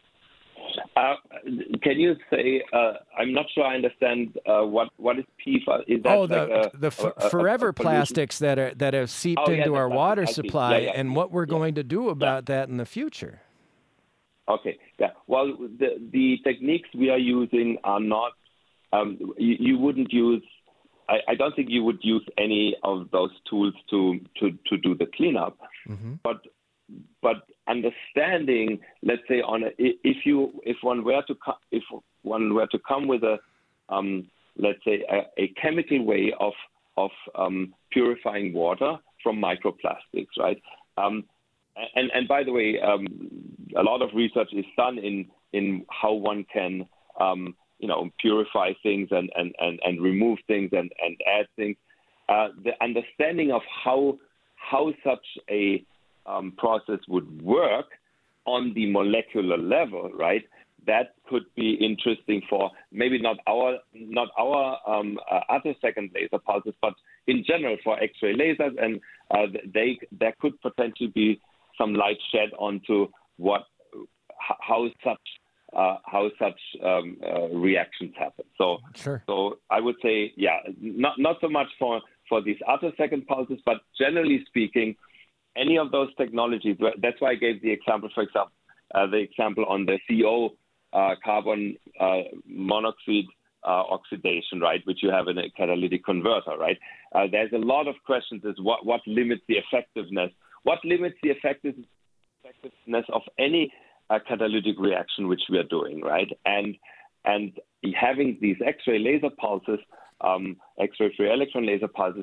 Uh, can you say, uh, I'm not sure I understand uh, what what is P FAS? Is that oh, the, like a, the f- a, a, forever a plastics that are that have seeped oh, yeah, into our water supply, yeah, yeah. and what we're yeah. going to do about yeah. that in the future. Okay, yeah. Well, the, the techniques we are using are not, um, you, you wouldn't use, I, I don't think you would use any of those tools to, to, to do the cleanup. Mm-hmm. But But understanding, let's say, on a, if you if one were to co- if one were to come with a um, let's say a, a chemical way of of um, purifying water from microplastics, right? Um, and and by the way, um, a lot of research is done in in how one can um, you know purify things and and, and, and remove things and, and add things. Uh, the understanding of how how such a Um, process would work on the molecular level, right? That could be interesting for maybe not our not our um, uh, attosecond laser pulses, but in general for X-ray lasers, and uh, they there could potentially be some light shed onto what how such uh, how such um, uh, reactions happen. So, sure. so I would say, yeah, not not so much for for these attosecond pulses, but generally speaking, any of those technologies. That's why I gave the example, for example, uh, the example on the C O uh, carbon uh, monoxide uh, oxidation, right, which you have in a catalytic converter, right? Uh, there's a lot of questions as what, what limits the effectiveness, what limits the effectiveness of any uh, catalytic reaction which we are doing, right? And and having these X-ray laser pulses, um, X-ray free electron laser pulses,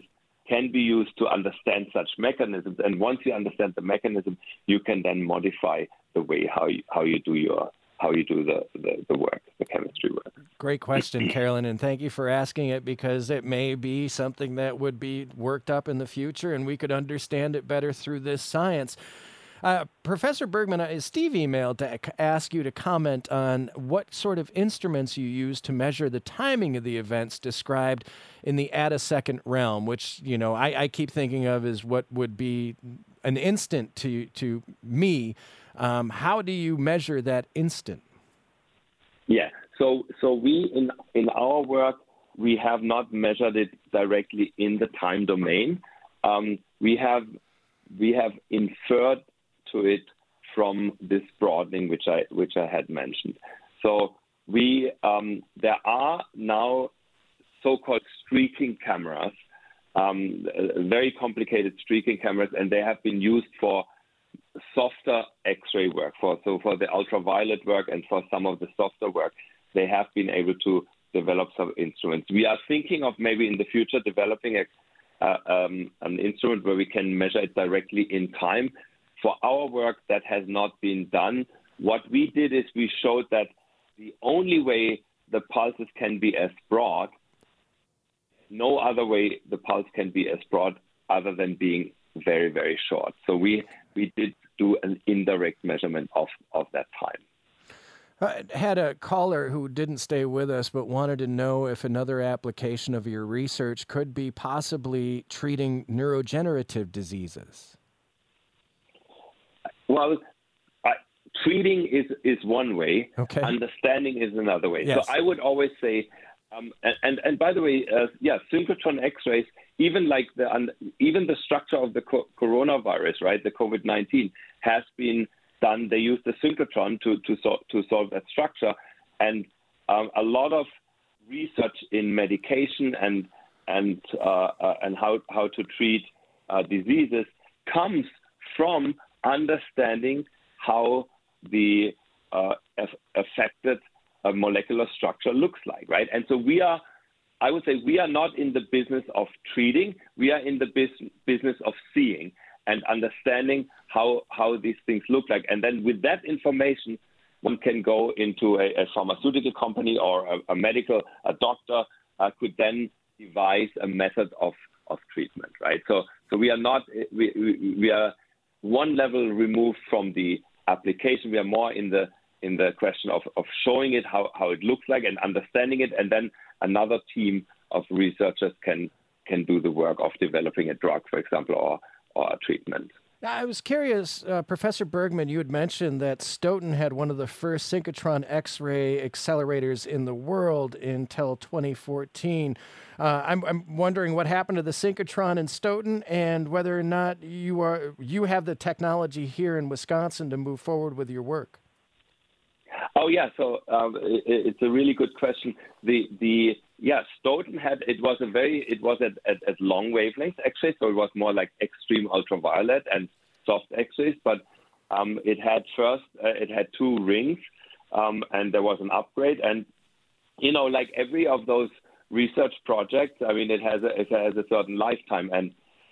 can be used to understand such mechanisms. And once you understand the mechanism, you can then modify the way how you, how you do your how you do the, the, the work, the chemistry work. Great question, Carolyn, and thank you for asking it, because it may be something that would be worked up in the future and we could understand it better through this science. Uh, Professor Bergman, uh, Steve emailed to ask you to comment on what sort of instruments you use to measure the timing of the events described in the attosecond realm, which, you know, I, I keep thinking of as what would be an instant to to me. Um, how do you measure that instant? Yeah, so so we in in our work we have not measured it directly in the time domain. Um, we have we have inferred to it from this broadening which I which I had mentioned. So we um, there are now so-called streaking cameras, um, very complicated streaking cameras, and they have been used for softer X-ray work. For so for the ultraviolet work and for some of the softer work, they have been able to develop some instruments. We are thinking of maybe in the future developing a, uh, um, an instrument where we can measure it directly in time. For our work, that has not been done. What we did is we showed that the only way the pulses can be as broad, no other way the pulse can be as broad other than being very, very short. So we we did do an indirect measurement of, of that time. I had a caller who didn't stay with us but wanted to know if another application of your research could be possibly treating neurodegenerative diseases. Well, uh, treating is, is one way. Okay. Understanding is another way. Yes. So I would always say, um, and, and and by the way, uh, yeah, synchrotron X-rays, even like the um, even the structure of the co- coronavirus, right, the COVID nineteen, has been done. They use the synchrotron to to sol- to solve that structure, and um, a lot of research in medication and and uh, uh, and how how to treat uh, diseases comes from understanding how the uh, affected uh, molecular structure looks like, right? And so we are, I would say, we are not in the business of treating. We are in the bus- business of seeing and understanding how how these things look like. And then with that information, one can go into a, a pharmaceutical company or a, a medical, a doctor uh, could then devise a method of, of treatment, right? So so we are not, we, we, we are one level removed from the application. We are more in the in the question of, of showing it how, how it looks like and understanding it, and then another team of researchers can can do the work of developing a drug, for example, or or a treatment. I was curious, uh, Professor Bergman, you had mentioned that Stoughton had one of the first synchrotron X-ray accelerators in the world until twenty fourteen. Uh, I'm, I'm wondering what happened to the synchrotron in Stoughton and whether or not you are you have the technology here in Wisconsin to move forward with your work. Oh yeah, so um, it, it's a really good question. The the yeah, Stoughton had it was a very it was at, at, at long wavelengths X-rays, so it was more like extreme ultraviolet and soft X-rays. But um, it had first uh, it had two rings, um, and there was an upgrade. And you know, like every of those research projects, I mean, it has a, it has a certain lifetime. And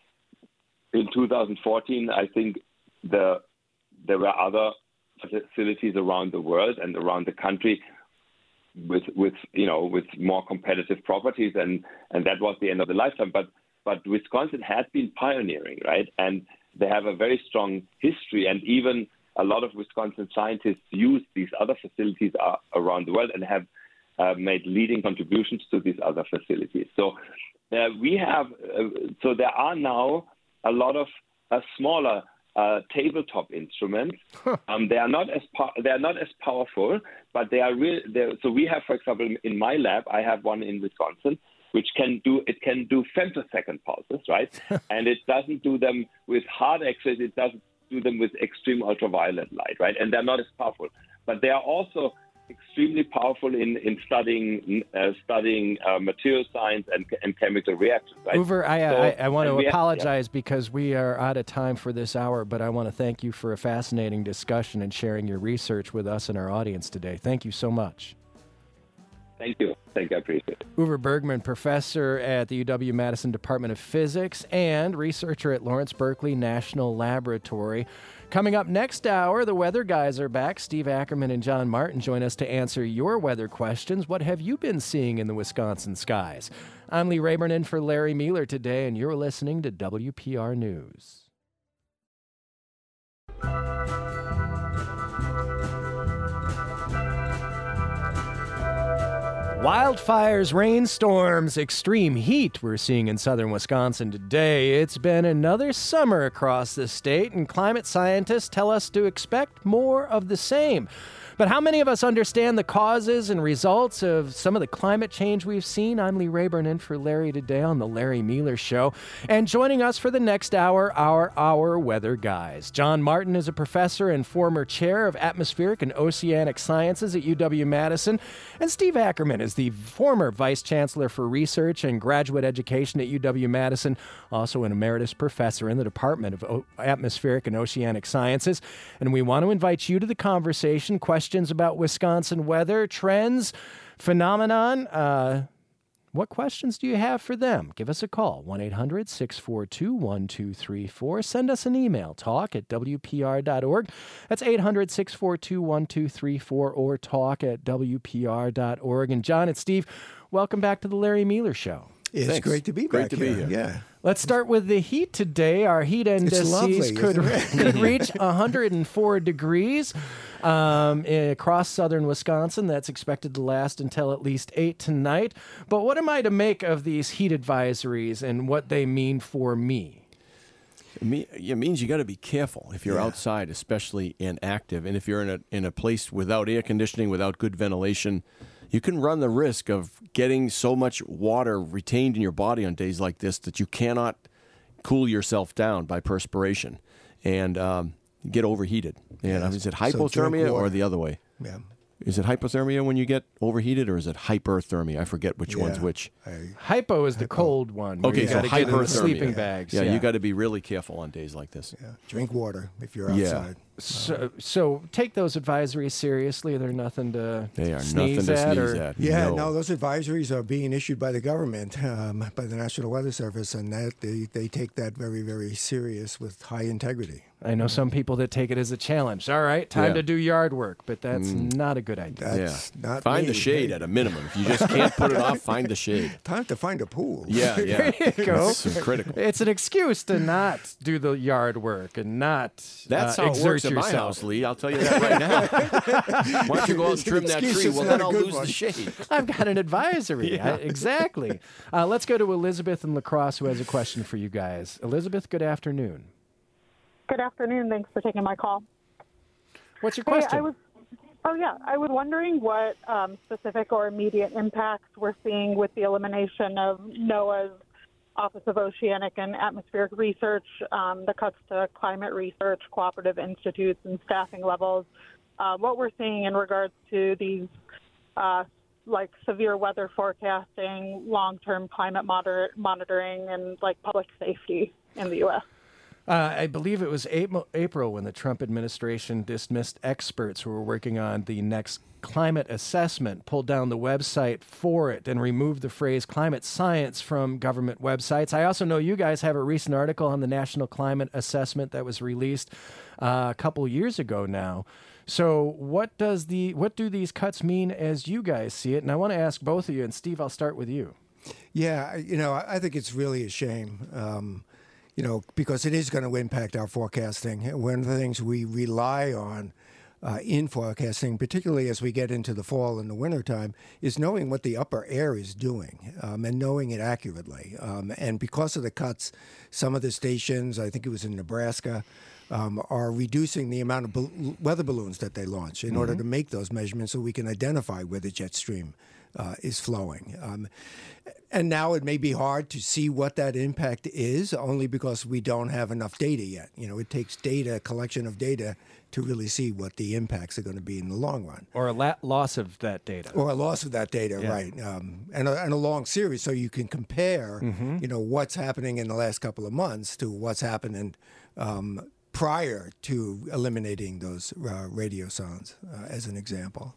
in two thousand fourteen, I think the there were other facilities around the world and around the country with with you know with more competitive properties, and and that was the end of the lifetime. But but Wisconsin has been pioneering, right? And they have a very strong history, and even a lot of Wisconsin scientists use these other facilities uh, around the world and have uh, made leading contributions to these other facilities. So uh, we have uh, so there are now a lot of uh, smaller Uh, tabletop instruments. Huh. Um, they are not as po- they are not as powerful, but they are real. So we have, for example, in my lab, I have one in Wisconsin, which can do it can do femtosecond pulses, right? And it doesn't do them with hard X-rays. It doesn't do them with extreme ultraviolet light, right? And they're not as powerful, but they are also extremely powerful in in studying uh, studying uh, material science and, and chemical reactions. Right? Uwe, I, so, I, I want to apologize have, yeah. because we are out of time for this hour, but I want to thank you for a fascinating discussion and sharing your research with us and our audience today. Thank you so much. Thank you. Thank you. I appreciate it. Uwe Bergman, professor at the U W-Madison Department of Physics and researcher at Lawrence Berkeley National Laboratory. Coming up next hour, the weather guys are back. Steve Ackerman and John Martin join us to answer your weather questions. What have you been seeing in the Wisconsin skies? I'm Lee Rayburn in for Larry Mueller today, and you're listening to W P R News. Wildfires, rainstorms, extreme heat we're seeing in southern Wisconsin today. It's been another summer across the state, and climate scientists tell us to expect more of the same. But how many of us understand the causes and results of some of the climate change we've seen? I'm Lee Rayburn in for Larry today on The Larry Mueller Show. And joining us for the next hour, our Our Weather Guys. John Martin is a professor and former chair of atmospheric and oceanic sciences at U W-Madison. And Steve Ackerman is the former vice chancellor for research and graduate education at U W-Madison, also an emeritus professor in the Department of o- Atmospheric and Oceanic Sciences. And we want to invite you to the conversation. Questions about Wisconsin weather, trends, phenomenon. Uh, what questions do you have for them? Give us a call, one eight hundred six four two one two three four. Send us an email, talk at W P R dot org. That's eight hundred six four two one two three four or talk at W P R dot org. And John and Steve, welcome back to the Larry Mueller Show. It's Thanks. great to be Great back to here. be here. Yeah. Let's start with the heat today. Our heat indices lovely, could, isn't it? could reach one hundred four degrees um, across southern Wisconsin. That's expected to last until at least eight tonight. But what am I to make of these heat advisories and what they mean for me? It, mean, it means you got to be careful if you're Yeah. outside, especially and active. And if you're in a in a place without air conditioning, without good ventilation, you can run the risk of getting so much water retained in your body on days like this that you cannot cool yourself down by perspiration and um, get overheated. And Yes. is it So drink hypothermia or water. the other way? Yeah. Is it hypothermia when you get overheated, or is it hyperthermia? I forget which one's Yeah. which. I, Hypo is the cold one. where Okay, you so gotta get in the hyperthermia. sleeping bags. Yeah, you got to be really careful on days like this. yeah. Drink water if you're Yeah. outside. So, so take those advisories seriously. They're nothing to They are sneeze nothing to at. sneeze or, at. Yeah, no. no. those advisories are being issued by the government, um, by the National Weather Service, and that they, they take that very, very serious with high integrity. I know some people that take it as a challenge. All right, time Yeah. to do yard work, but that's not a good idea. That's Yeah. not Find me. the shade at a minimum. If you just can't put it off, find the shade. Time to find a pool. Yeah, yeah. There you go. That's critical. It's an excuse to not do the yard work and not That's uh, how it exert works in yourself. my house, Lee. I'll tell you that right now. Why don't you go out and trim that excuse tree? is Well, not then a I'll good lose one. the shade. I've got an advisory. I- exactly. Uh, let's go to Elizabeth in La Crosse, who has a question for you guys. Elizabeth, good afternoon. Good afternoon. Thanks for taking my call. What's your Hey, question? I was, oh yeah, I was wondering what um, specific or immediate impacts we're seeing with the elimination of NOAA's Office of Oceanic and Atmospheric Research, um, the cuts to climate research, cooperative institutes, and staffing levels. Uh, what we're seeing in regards to these, uh, like severe weather forecasting, long-term climate moder- monitoring, and like public safety in the U S. Uh, I believe it was April, April when the Trump administration dismissed experts who were working on the next climate assessment, pulled down the website for it, and removed the phrase climate science from government websites. I also know you guys have a recent article on the National Climate Assessment that was released uh, a couple years ago now. So what does the what do these cuts mean as you guys see it? And I want to ask both of you, and Steve, I'll start with you. Yeah, I- you know, I I think it's really a shame, um, you know, because it is going to impact our forecasting. One of the things we rely on uh, in forecasting, particularly as we get into the fall and the wintertime, is knowing what the upper air is doing um, and knowing it accurately. Um, and because of the cuts, some of the stations, I think it was in Nebraska, um, are reducing the amount of bal- weather balloons that they launch in order to make those measurements so we can identify where the jet stream uh, is flowing. Um, and now it may be hard to see what that impact is only because we don't have enough data yet. You know, it takes data, collection of data, to really see what the impacts are going to be in the long run. Or a la- loss of that data. Or a loss of that data, Yeah. right? Um, and, a, and a long series, so you can compare, you know, what's happening in the last couple of months to what's happening um, prior to eliminating those uh, radio sounds, uh, as an example.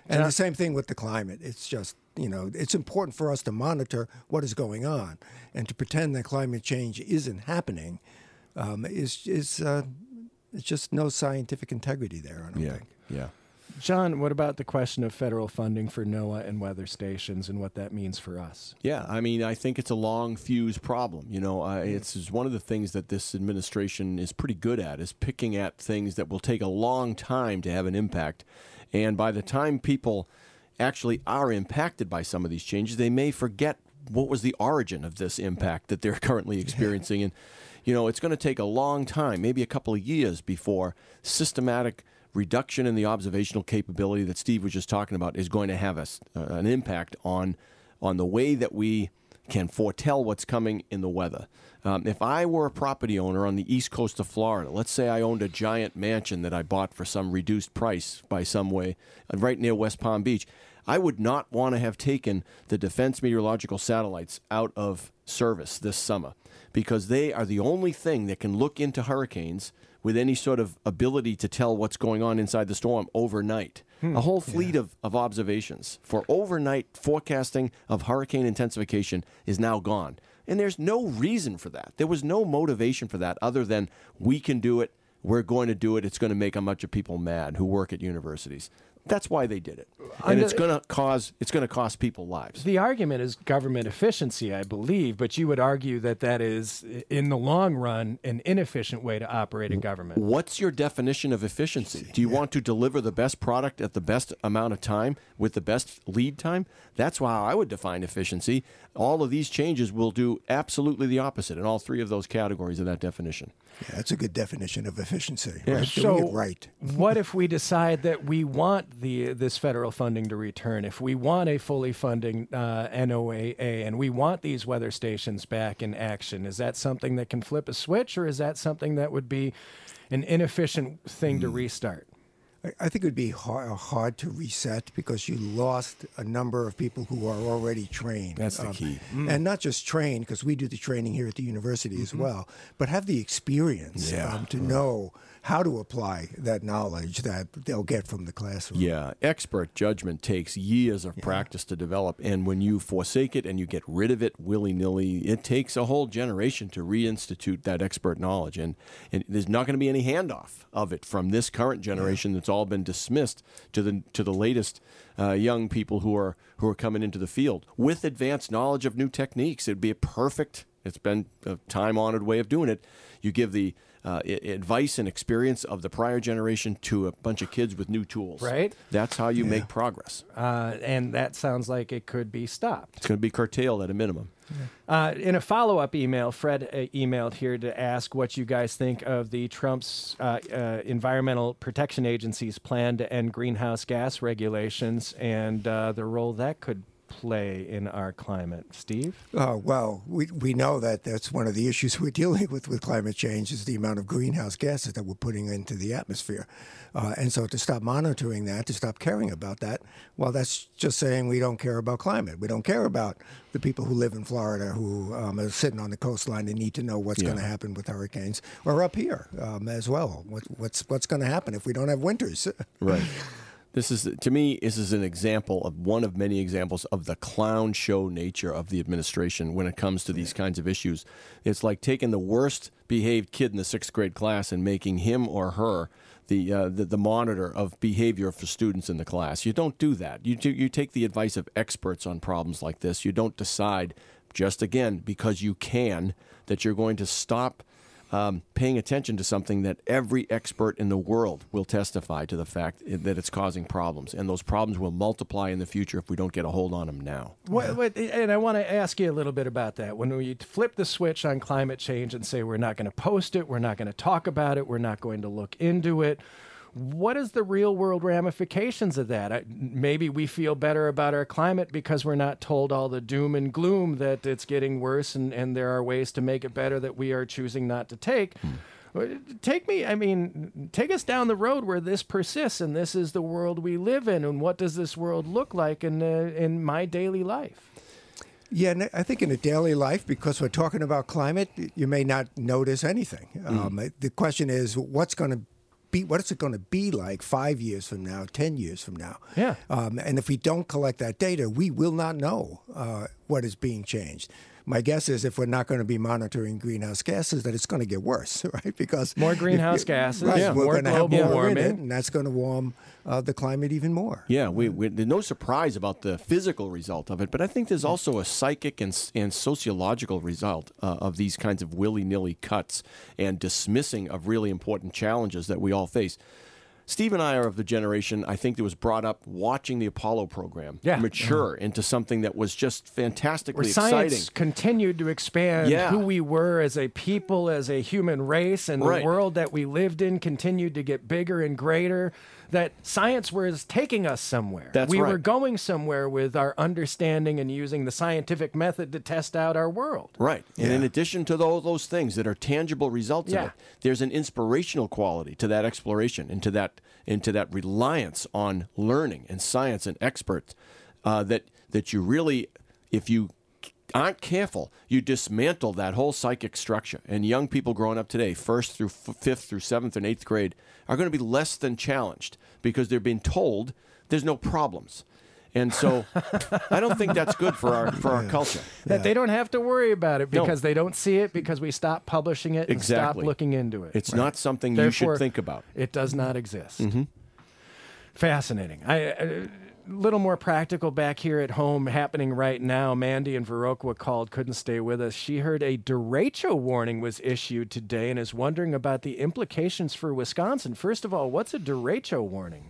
And the same thing with the climate. It's just, you know, it's important for us to monitor what is going on, and to pretend that climate change isn't happening um, is is uh, it's just no scientific integrity there, I don't yeah. think. Yeah. John, what about the question of federal funding for NOAA and weather stations and what that means for us? Yeah, I mean, I think it's a long fuse problem. You know, uh, it's, it's one of the things that this administration is pretty good at, is picking at things that will take a long time to have an impact. And by the time people actually are impacted by some of these changes, they may forget what was the origin of this impact that they're currently experiencing. And, you know, it's going to take a long time, maybe a couple of years, before systematic reduction in the observational capability that Steve was just talking about is going to have a, uh, an impact on on the way that we can foretell what's coming in the weather. Um, if I were a property owner on the east coast of Florida, let's say I owned a giant mansion that I bought for some reduced price by some way, uh, right near West Palm Beach, I would not want to have taken the Defense Meteorological Satellites out of service this summer, because they are the only thing that can look into hurricanes with any sort of ability to tell what's going on inside the storm overnight. Hmm. A whole fleet yeah. of, of observations for overnight forecasting of hurricane intensification is now gone. And there's no reason for that. There was no motivation for that other than we can do it, we're going to do it, it's going to make a bunch of people mad who work at universities. That's why they did it. And it's going to cause it's going to cost people lives. The argument is government efficiency, I believe, but you would argue that that is, in the long run, an inefficient way to operate a government. What's your definition of efficiency? Do you yeah. want to deliver the best product at the best amount of time with the best lead time? That's how I would define efficiency. All of these changes will do absolutely the opposite in all three of those categories of that definition. Yeah, that's a good definition of efficiency. Yeah. Right? So, Doing it right. What if we decide that we want the this federal funding to return? If we want a fully funding uh, NOAA and we want these weather stations back in action, is that something that can flip a switch, or is that something that would be an inefficient thing mm. to restart? I think it would be hard, hard to reset because you lost a number of people who are already trained. That's the um, key. Mm. And not just trained, because we do the training here at the university mm-hmm. as well, but have the experience yeah. um, to right. know how to apply that knowledge that they'll get from the classroom. Yeah, expert judgment takes years of yeah. practice to develop, and when you forsake it and you get rid of it willy-nilly, it takes a whole generation to reinstitute that expert knowledge, and, and there's not going to be any handoff of it from this current generation yeah. that's all been dismissed to the to the latest uh, young people who are who are coming into the field with advanced knowledge of new techniques. It'd be a perfect, it's been a time-honored way of doing it. You give the Uh, advice and experience of the prior generation to a bunch of kids with new tools. Right. That's how you yeah. make progress. Uh, and that sounds like it could be stopped. It's going to be curtailed at a minimum. Yeah. Uh, in a follow-up email, Fred uh, emailed here to ask what you guys think of the Trump's uh, uh, Environmental Protection Agency's plan to end greenhouse gas regulations and uh, the role that could play in our climate. Steve? Uh, well, we we know that that's one of the issues we're dealing with with climate change is the amount of greenhouse gases that we're putting into the atmosphere. Uh, and so to stop monitoring that, to stop caring about that, well, that's just saying we don't care about climate. We don't care about the people who live in Florida who um, are sitting on the coastline and need to know what's yeah. going to happen with hurricanes, or up here um, as well. What, what's what's going to happen if we don't have winters? Right. This is, to me, this is an example of one of many examples of the clown show nature of the administration when it comes to these kinds of issues. It's like taking the worst behaved kid in the sixth grade class and making him or her the uh, the, the monitor of behavior for students in the class. You don't do that. You do, you take the advice of experts on problems like this. You don't decide just, again, because you can, that you're going to stop Um, paying attention to something that every expert in the world will testify to the fact that it's causing problems. And those problems will multiply in the future if we don't get a hold on them now. What, what, and I want to ask you a little bit about that. When we flip the switch on climate change and say we're not going to post it, we're not going to talk about it, we're not going to look into it, what is the real world ramifications of that? I, maybe we feel better about our climate because we're not told all the doom and gloom that it's getting worse and, and there are ways to make it better that we are choosing not to take. Hmm. Take me, I mean, take us down the road where this persists and this is the world we live in, and what does this world look like in, uh, in my daily life? Yeah, and I think in a daily life, because we're talking about climate, you may not notice anything. Mm. Um, the question is, what's going to be? What is it going to be like five years from now, ten years from now? Yeah. Um, and if we don't collect that data, we will not know uh, what is being changed. My guess is if we're not going to be monitoring greenhouse gases, that it's going to get worse, right? Because more greenhouse if, gases, right, yeah, we're more going to have global more warming, in it, and that's going to warm uh, the climate even more. Yeah, we, we, there's no surprise about the physical result of it, but I think there's also a psychic and, and sociological result uh, of these kinds of willy-nilly cuts and dismissing of really important challenges that we all face. Steve and I are of the generation, I think, that was brought up watching the Apollo program yeah. mature into something that was just fantastically Where exciting. Science continued to expand yeah. who we were as a people, as a human race, and the right. world that we lived in continued to get bigger and greater. That science was taking us somewhere. That's we right. were going somewhere with our understanding and using the scientific method to test out our world. Right. And Yeah. in addition to those, those things that are tangible results Yeah. of it, there's an inspirational quality to that exploration and to that, and to that reliance on learning and science and experts uh, that, that you really, if you aren't careful, you dismantle that whole psychic structure. And young people growing up today, first through f- fifth through seventh and eighth grade, are going to be less than challenged because they're being told there's no problems. And so I don't think that's good for our for our culture. That Yeah. they don't have to worry about it No. because they don't see it, because we stop publishing it and stop Exactly. looking into it. It's not something you Therefore, should think about. It does not exist. Mm-hmm. Fascinating. I, a little more practical back here at home happening right now. Mandy in Viroqua called, couldn't stay with us. She heard a derecho warning was issued today and is wondering about the implications for Wisconsin. First of all, what's a derecho warning?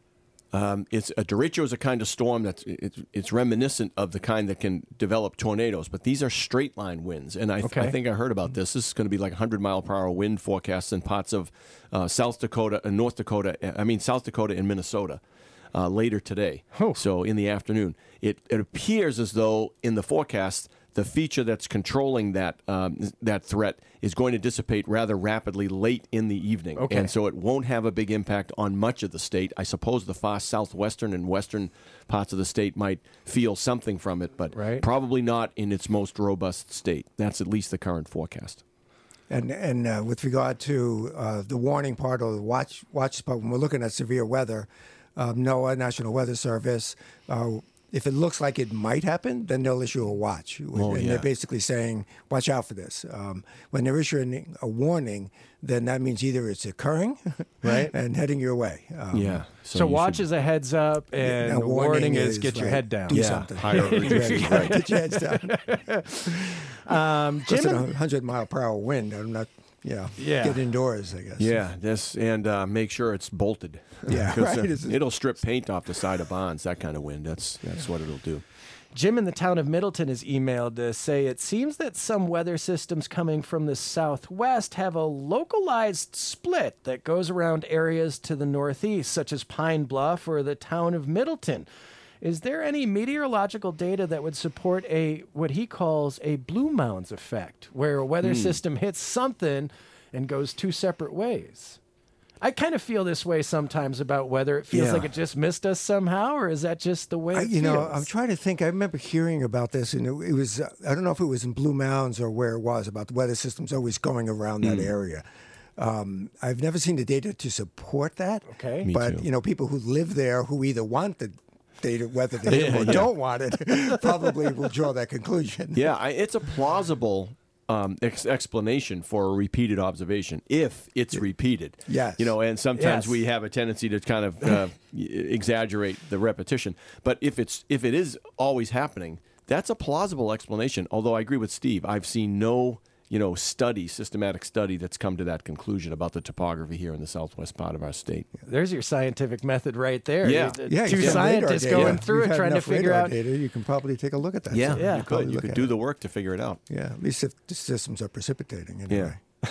Um, it's a derecho is a kind of storm that's it's, it's reminiscent of the kind that can develop tornadoes, but these are straight line winds. And I, th- Okay. I think I heard about this. This is going to be like one hundred mile per hour wind forecasts in parts of uh, South Dakota and North Dakota. I mean South Dakota and Minnesota uh, later today. Oh. So in the afternoon, it it appears as though in the forecast the feature that's controlling that um, that threat is going to dissipate rather rapidly late in the evening. Okay. And so it won't have a big impact on much of the state. I suppose the far southwestern and western parts of the state might feel something from it, but Right. probably not in its most robust state. That's at least the current forecast. And and uh, with regard to uh, the warning part or the watch watch part, when we're looking at severe weather, um, NOAA, National Weather Service, uh, if it looks like it might happen, then they'll issue a watch. Oh, and yeah. they're basically saying, watch out for this. Um, when they're issuing a warning, then that means either it's occurring Right. and heading your way. Um, Yeah. So, you watch should- as a heads up, and now the warning is, get your right, head down. Do Yeah. something. Higher Get ready. right. Get your heads down. Um, Just Jim, a and- hundred mile per hour wind. I'm not. Yeah. Yeah. Get indoors, I guess. Yeah, this and uh, make sure it's bolted. Yeah, 'Cause, right. uh, It's- it'll strip paint off the side of bonds. That kind of wind. That's that's what it'll do. Jim in the town of Middleton has emailed to say it seems that some weather systems coming from the southwest have a localized split that goes around areas to the northeast, such as Pine Bluff or the town of Middleton. Is there any meteorological data that would support a what he calls a Blue Mounds effect, where a weather system hits something and goes two separate ways? I kind of feel this way sometimes about weather. It feels Yeah. like it just missed us somehow, or is that just the way I, it you feels? know, I'm trying to think. I remember hearing about this, and it, it was, uh, I don't know if it was in Blue Mounds or where it was, about the weather systems always going around that area. Um, I've never seen the data to support that. Okay. Me but, too. you know, people who live there who either want the data, whether they Yeah, or yeah. don't want it, probably will draw that conclusion. Yeah, I, it's a plausible um, ex- explanation for a repeated observation if it's repeated. Yes. You know, and sometimes Yes. we have a tendency to kind of uh, y- exaggerate the repetition. But if it's if it is always happening, that's a plausible explanation. Although I agree with Steve, I've seen no you know study, systematic study that's come to that conclusion about the topography here in the southwest part of our state. There's your scientific method right there. Yeah. You- Yeah, two you have radar scientists data. going If through you've it, had trying to enough figure radar out. data, you can probably take a look at that. Yeah, stuff. Yeah. you could Probably you look could at do it. the work to figure it out. Yeah, at least if the systems are precipitating anyway.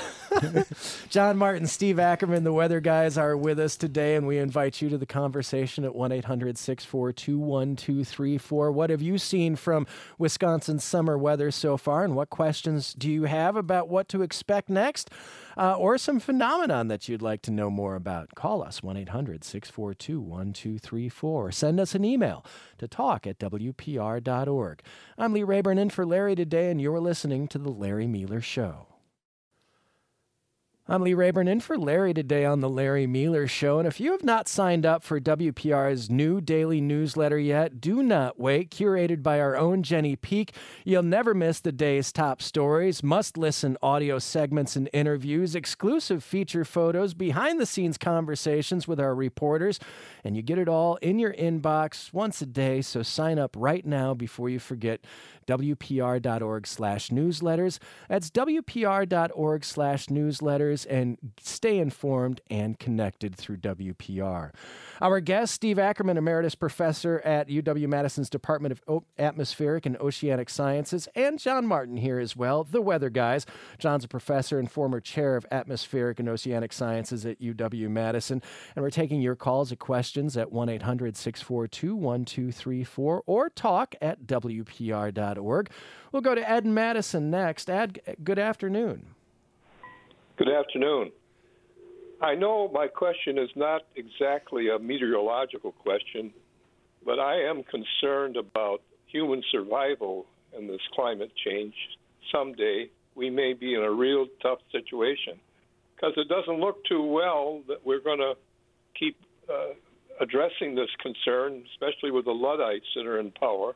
John Martin, Steve Ackerman, the weather guys are with us today, and we invite you to the conversation at one eight hundred six four two one two three four. What have you seen from Wisconsin's summer weather so far, and what questions do you have about what to expect next, uh, or some phenomenon that you'd like to know more about? Call us, one eight hundred six four two one two three four, or send us an email to talk at w p r dot org. I'm Lee Rayburn in for Larry today, and you're listening to The Larry Mealer Show. I'm Lee Rayburn in for Larry today on The Larry Meeler Show. And if you have not signed up for W P R's new daily newsletter yet, do not wait. Curated by our own Jenny Peak, you'll never miss the day's top stories, must-listen audio segments and interviews, exclusive feature photos, behind-the-scenes conversations with our reporters, and you get it all in your inbox once a day. So sign up right now before you forget. W P R dot org slash newsletters. That's W P R dot org slash newsletters, and stay informed and connected through W P R. Our guest, Steve Ackerman, Emeritus Professor at U W-Madison's Department of o- Atmospheric and Oceanic Sciences, and John Martin here as well, the weather guys. John's a professor and former chair of Atmospheric and Oceanic Sciences at U W-Madison, and we're taking your calls and questions at one eight hundred six four two one two three four or talk at W P R dot org. We'll go to Ed in Madison next. Ed, good afternoon. Good afternoon. I know my question is not exactly a meteorological question, but I am concerned about human survival in this climate change. Someday we may be in a real tough situation because it doesn't look too well that we're going to keep uh, addressing this concern, especially with the Luddites that are in power.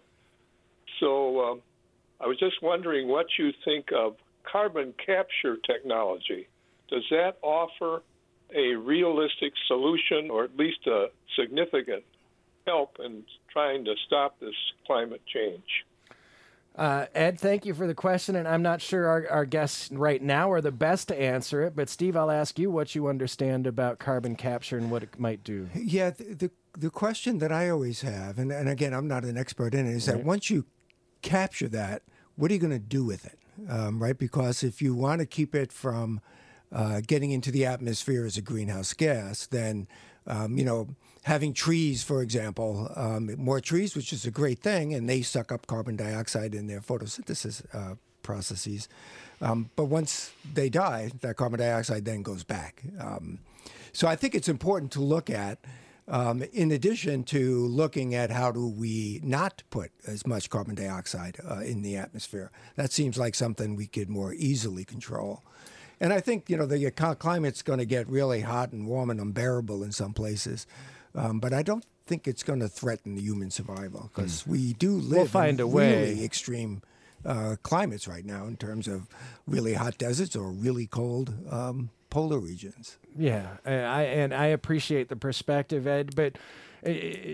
So um, I was just wondering what you think of carbon capture technology. Does that offer a realistic solution or at least a significant help in trying to stop this climate change? Uh, Ed, thank you for the question, and I'm not sure our, our guests right now are the best to answer it, but Steve, I'll ask you what you understand about carbon capture and what it might do. Yeah, the the, the question that I always have, and, and again, I'm not an expert in it, is Right. that once you capture that, what are you going to do with it, um, right? Because if you want to keep it from uh, getting into the atmosphere as a greenhouse gas, then, um, you know, having trees, for example, um, more trees, which is a great thing, and they suck up carbon dioxide in their photosynthesis uh, processes. Um, but once they die, that carbon dioxide then goes back. Um, so I think it's important to look at, um, in addition to looking at how do we not put as much carbon dioxide uh, in the atmosphere. That seems like something we could more easily control. And I think, you know, the climate's going to get really hot and warm and unbearable in some places. Um, but I don't think it's going to threaten the human survival because mm. we do live we'll find in a way. really extreme uh, climates right now in terms of really hot deserts or really cold um, polar regions. Yeah, I, I and I appreciate the perspective, Ed. But uh,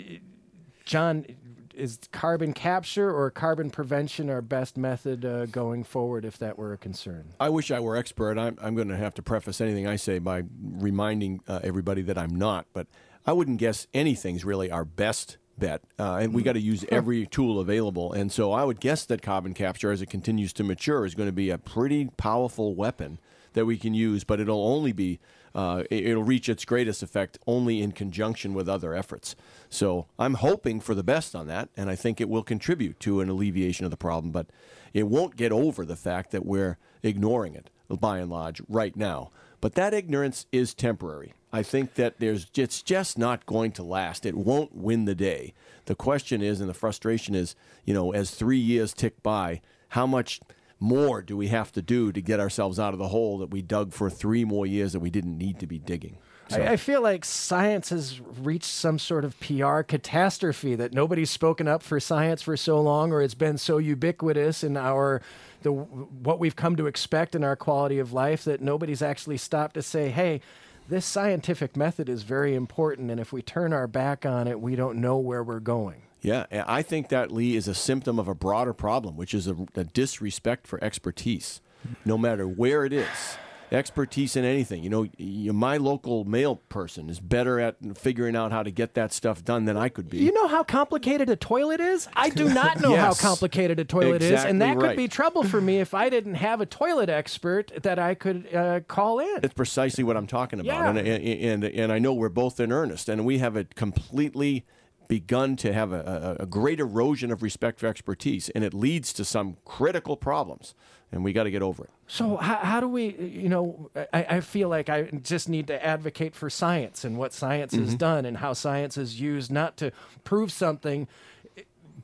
John, is carbon capture or carbon prevention our best method uh, going forward if that were a concern? I wish I were expert. I'm, I'm going to have to preface anything I say by reminding uh, everybody that I'm not. But I wouldn't guess anything's really our best bet, uh, and we got to use every tool available. And so I would guess that carbon capture, as it continues to mature, is going to be a pretty powerful weapon that we can use, but it'll only be, uh, it'll reach its greatest effect only in conjunction with other efforts. So I'm hoping for the best on that, and I think it will contribute to an alleviation of the problem, but it won't get over the fact that we're ignoring it, by and large, right now. But that ignorance is temporary. I think that there's it's just not going to last. It won't win the day. The question is, and the frustration is, you know, as three years tick by, how much more do we have to do to get ourselves out of the hole that we dug for three more years that we didn't need to be digging? So. I, I feel like science has reached some sort of P R catastrophe, that nobody's spoken up for science for so long, or it's been so ubiquitous in our the what we've come to expect in our quality of life that nobody's actually stopped to say, hey, this scientific method is very important, and if we turn our back on it, we don't know where we're going. Yeah, I think that, Lee, is a symptom of a broader problem, which is a, a disrespect for expertise, no matter where it is. Expertise in anything. You know, you, my local mail person is better at figuring out how to get that stuff done than I could be. You know how complicated a toilet is? I do not know yes, how complicated a toilet exactly is, and that right. could be trouble for me if I didn't have a toilet expert that I could uh, call in. It's precisely what I'm talking about, Yeah. and, and, and, and I know we're both in earnest, and we have a completely begun to have a, a, a great erosion of respect for expertise, and it leads to some critical problems, and we got to get over it. So how, how do we, you know, I, I feel like I just need to advocate for science and what science mm-hmm. has done and how science is used not to prove something,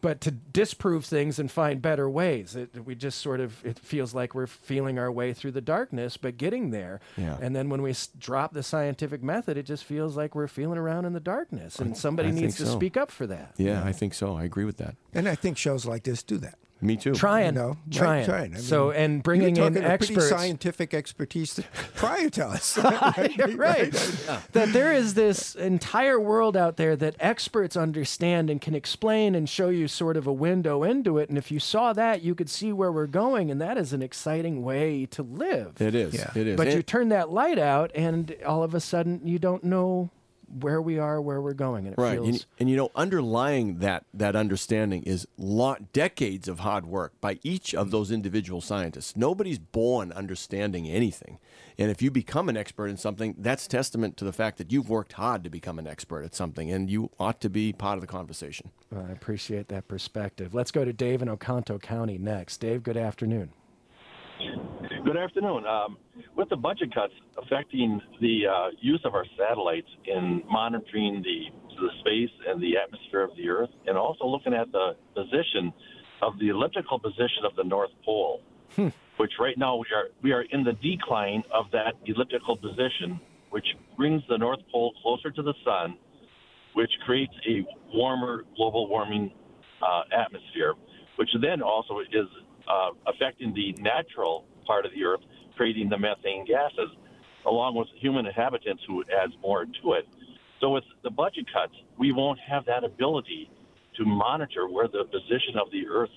but to disprove things and find better ways. It, we just sort of, it feels like we're feeling our way through the darkness, but getting there. Yeah. And then when we s- drop the scientific method, it just feels like we're feeling around in the darkness. And somebody I needs think to so. speak up for that. Yeah, I think so. I agree with that. And I think shows like this do that. Me too. Trying, You know, right, trying. trying. I so, mean, and bringing You're in talking a experts. pretty scientific expertise to, prior to us. You're right. That there is this entire world out there that experts understand and can explain and show you sort of a window into it. And if you saw that, you could see where we're going. And that is an exciting way to live. It is. Yeah. It is. But And- you turn that light out, and all of a sudden, you don't know where we are, where we're going. And it Right, feels... and, and you know, underlying that that understanding is lot decades of hard work by each of those individual scientists. Nobody's born understanding anything, and if you become an expert in something, that's testament to the fact that you've worked hard to become an expert at something, and you ought to be part of the conversation. Well, I appreciate that perspective. Let's go to Dave in Oconto County next. Dave, good afternoon. Good afternoon. Um, with the budget cuts affecting the uh, use of our satellites in monitoring the, the space and the atmosphere of the Earth, and also looking at the position of the elliptical position of the North Pole, hmm. which right now we are we are in the decline of that elliptical position, which brings the North Pole closer to the sun, which creates a warmer global warming uh, atmosphere, which then also is uh, affecting the natural part of the Earth, creating the methane gases, along with human inhabitants who adds more to it. So with the budget cuts, we won't have that ability to monitor where the position of the Earth's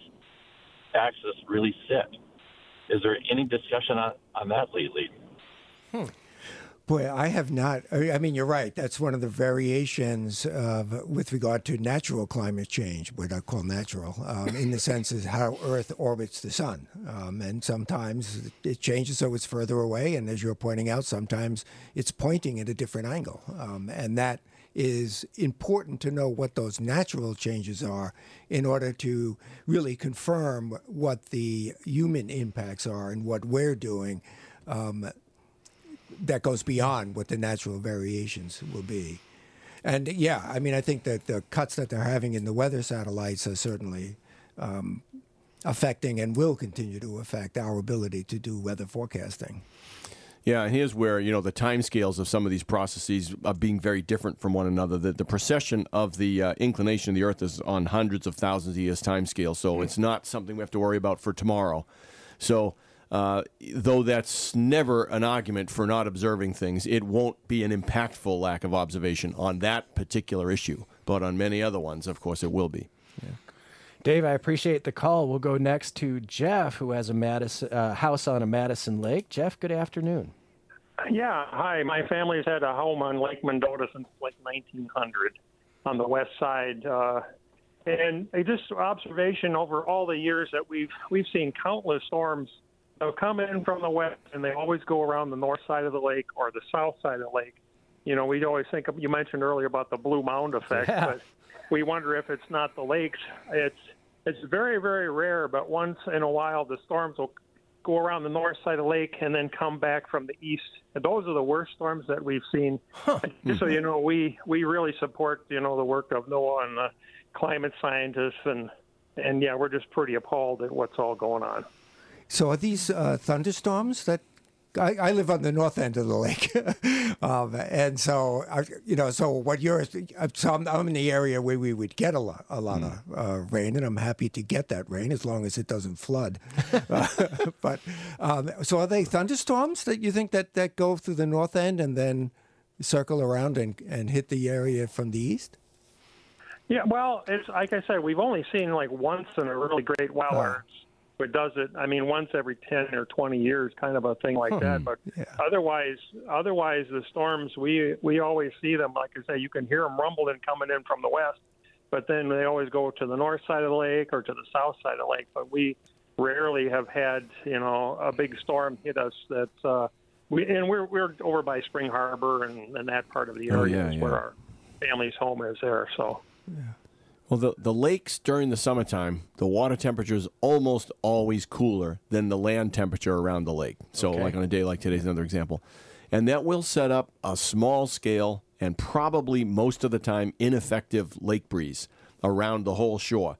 axis really sit. Is there any discussion on, on that lately? Hmm. Boy, I have not. I mean, you're right. That's one of the variations of, with regard to natural climate change, what I call natural, um, in the sense of how Earth orbits the sun. Um, and sometimes it changes so it's further away. And as you're pointing out, sometimes it's pointing at a different angle. Um, and that is important to know what those natural changes are in order to really confirm what the human impacts are and what we're doing. Um, that goes beyond what the natural variations will be. And yeah, I mean, I think that the cuts that they're having in the weather satellites are certainly um, affecting and will continue to affect our ability to do weather forecasting. Yeah, and here's where, you know, the timescales of some of these processes are being very different from one another. The, the precession of the uh, inclination of the Earth is on hundreds of thousands of years timescale, so it's not something we have to worry about for tomorrow. So Uh, though that's never an argument for not observing things, it won't be an impactful lack of observation on that particular issue. But on many other ones, of course, it will be. Yeah. Dave, I appreciate the call. We'll go next to Jeff, who has a Madison, uh, house on a Madison Lake. Jeff, good afternoon. Yeah, hi. My family's had a home on Lake Mendota since like nineteen hundred on the west side. Uh, and just observation over all the years that we've we've seen countless storms. They'll come in from the west, and they always go around the north side of the lake or the south side of the lake. You know, we always think of, you mentioned earlier about the Blue Mound effect, yeah. but we wonder if it's not the lakes. It's it's very, very rare, but once in a while the storms will go around the north side of the lake and then come back from the east. And those are the worst storms that we've seen. Huh. Just so you know, we, we really support, you know, the work of NOAA and the climate scientists, and, and yeah, we're just pretty appalled at what's all going on. So are these uh, thunderstorms that I, I live on the north end of the lake, um, and so I, you know, so what you're, so I'm, I'm in the area where we would get a lot, a lot mm. of uh, rain, and I'm happy to get that rain as long as it doesn't flood. uh, but um, so are they thunderstorms that you think that, that go through the north end and then circle around and, and hit the area from the east? Yeah, well, it's like I said, we've only seen like once in a really great while. Uh. It does it, I mean, once every ten or twenty years, kind of a thing like that. But yeah. otherwise, otherwise, the storms, we we always see them, like I say, you can hear them rumbling coming in from the west, but then they always go to the north side of the lake or to the south side of the lake. But we rarely have had, you know, a big storm hit us that's, uh, we, and we're we're over by Spring Harbor and, and that part of the area oh, yeah, is yeah. where our family's home is there, so. Yeah. Well, the, the lakes during the summertime, the water temperature is almost always cooler than the land temperature around the lake. So okay. like on a day like today's another example. And that will set up a small scale and probably most of the time ineffective lake breeze around the whole shore.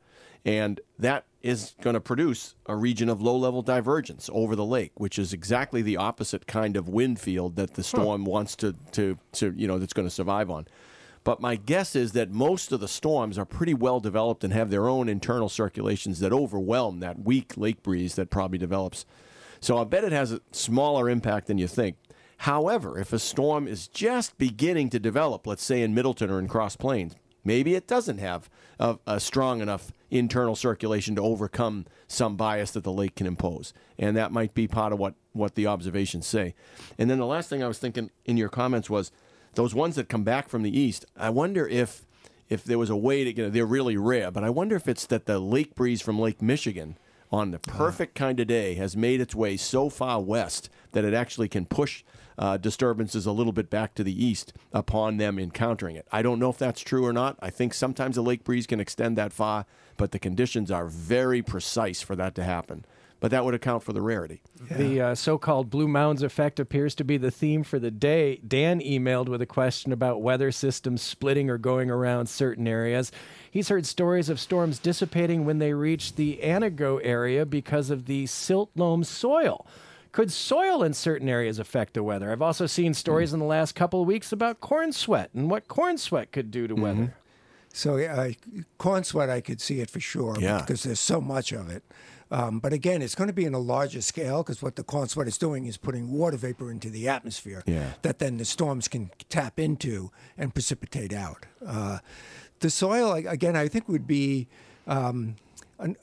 And that is going to produce a region of low-level divergence over the lake, which is exactly the opposite kind of wind field that the storm huh. wants to, to, to, you know, that's going to survive on. But my guess is that most of the storms are pretty well developed and have their own internal circulations that overwhelm that weak lake breeze that probably develops. So I bet it has a smaller impact than you think. However, if a storm is just beginning to develop, let's say in Middleton or in Cross Plains, maybe it doesn't have a, a strong enough internal circulation to overcome some bias that the lake can impose. And that might be part of what, what the observations say. And then the last thing I was thinking in your comments was those ones that come back from the east, I wonder if if there was a way to get, they're really rare, but I wonder if it's that the lake breeze from Lake Michigan on the perfect kind of day has made its way so far west that it actually can push uh, disturbances a little bit back to the east upon them encountering it. I don't know if that's true or not. I think sometimes the lake breeze can extend that far, but the conditions are very precise for that to happen. But that would account for the rarity. Yeah. The uh, so-called Blue Mounds effect appears to be the theme for the day. Dan emailed with a question about weather systems splitting or going around certain areas. He's heard stories of storms dissipating when they reach the Anago area because of the silt loam soil. Could soil in certain areas affect the weather? I've also seen stories mm. in the last couple of weeks about corn sweat and what corn sweat could do to mm-hmm. weather. So uh, corn sweat, I could see it for sure yeah. because there's so much of it. Um, but again, it's going to be in a larger scale because what the corn sweat is doing is putting water vapor into the atmosphere yeah. that then the storms can tap into and precipitate out. Uh, the soil, again, I think would be, um, an,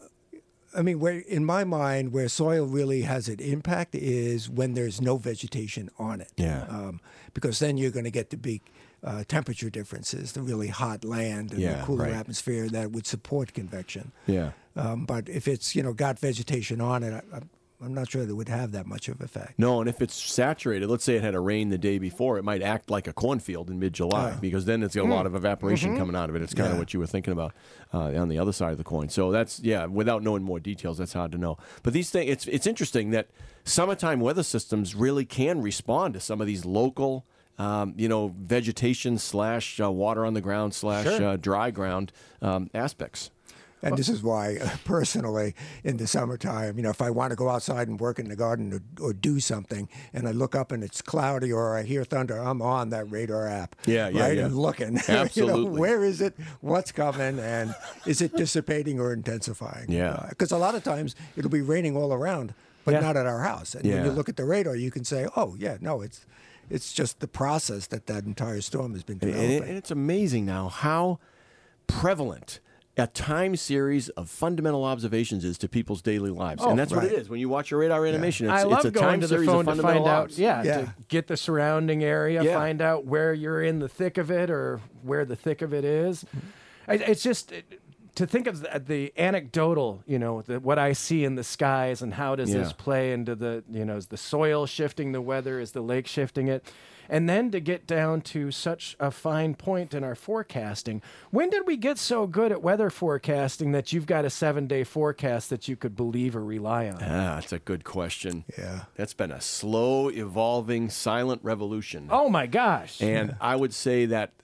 I mean, where in my mind, where soil really has an impact is when there's no vegetation on it. Yeah. Um, because then you're going to get the big uh, temperature differences, the really hot land and yeah, the cooler right. atmosphere that would support convection. Yeah. Um, but if it's, you know, got vegetation on it, I, I'm not sure that it would have that much of an effect. No, and if it's saturated, let's say it had a rain the day before, it might act like a cornfield in mid-July uh, because then it's got a mm. lot of evaporation mm-hmm. coming out of it. It's kind yeah. of what you were thinking about uh, on the other side of the coin. So that's, yeah, without knowing more details, that's hard to know. But these things, it's, it's interesting that summertime weather systems really can respond to some of these local Um, you know, vegetation slash uh, water on the ground slash sure. uh, dry ground um, aspects. And this is why, uh, personally, in the summertime, you know, if I want to go outside and work in the garden or, or do something, and I look up and it's cloudy or I hear thunder, I'm on that radar app. Yeah, yeah, right? yeah. And looking. Absolutely. You know, where is it? What's coming? And is it dissipating or intensifying? Yeah. Because uh, a lot of times it'll be raining all around, but yeah. not at our house. And yeah. when you look at the radar, you can say, oh, yeah, no, it's it's just the process that that entire storm has been developing. And, it, and it's amazing now how prevalent a time series of fundamental observations is to people's daily lives. Oh, and that's right. what it is. When you watch a radar animation, yeah. it's, I love it's a going time to the series phone of to fundamental find out, obs. yeah, yeah, to get the surrounding area, Yeah. find out where you're in the thick of it or where the thick of it is. I, it's just it, to think of the, the anecdotal, you know, the, what I see in the skies and how does Yeah. this play into the, you know, is the soil shifting the weather, is the lake shifting it? And then to get down to such a fine point in our forecasting. When did we get so good at weather forecasting that you've got a seven-day forecast that you could believe or rely on? Ah, that's a good question. Yeah. That's been a slow, evolving, silent revolution. Oh, my gosh. And Yeah. I would say that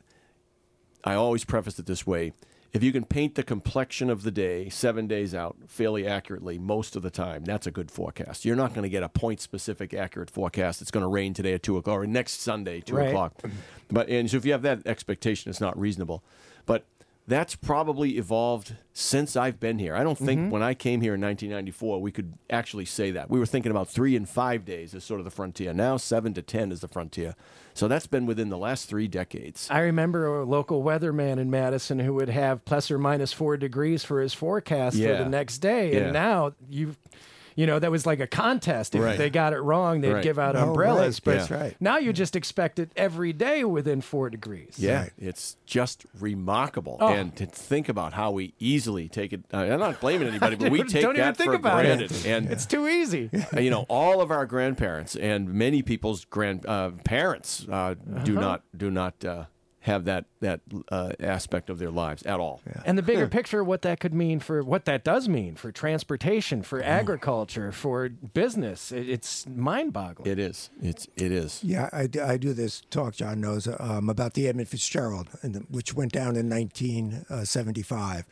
I always preface it this way. If you can paint the complexion of the day seven days out fairly accurately most of the time, that's a good forecast. You're not going to get a point-specific accurate forecast. It's going to rain today at two o'clock or next Sunday, two Right. o'clock. But and so if you have that expectation, it's not reasonable. But that's probably evolved since I've been here. I don't think Mm-hmm. when I came here in nineteen ninety-four, we could actually say that. We were thinking about three and five days as sort of the frontier. Now seven to ten is the frontier. So that's been within the last three decades. I remember a local weatherman in Madison who would have plus or minus four degrees for his forecast Yeah. for the next day. Yeah. And now you you know, that was like a contest. If Right. they got it wrong, they'd Right. give out Oh, umbrellas. right. But That's right. now you just expect it every day within four degrees. Yeah, Right. it's just remarkable. Oh. And to think about how we easily take it, uh, I'm not blaming anybody, but we Don't take even that think for about it. granted. And, It's too easy. uh, you know, all of our grandparents and many people's grand uh, parents uh, do Uh-huh. not do not uh, have that that uh, aspect of their lives at all. And the bigger picture, what that could mean for what that does mean for transportation, for agriculture, for business, it, it's mind-boggling. It is. It's it is. Yeah, I, d- I do this talk, John knows, um, about the Edmund Fitzgerald, and the, which went down in nineteen seventy-five.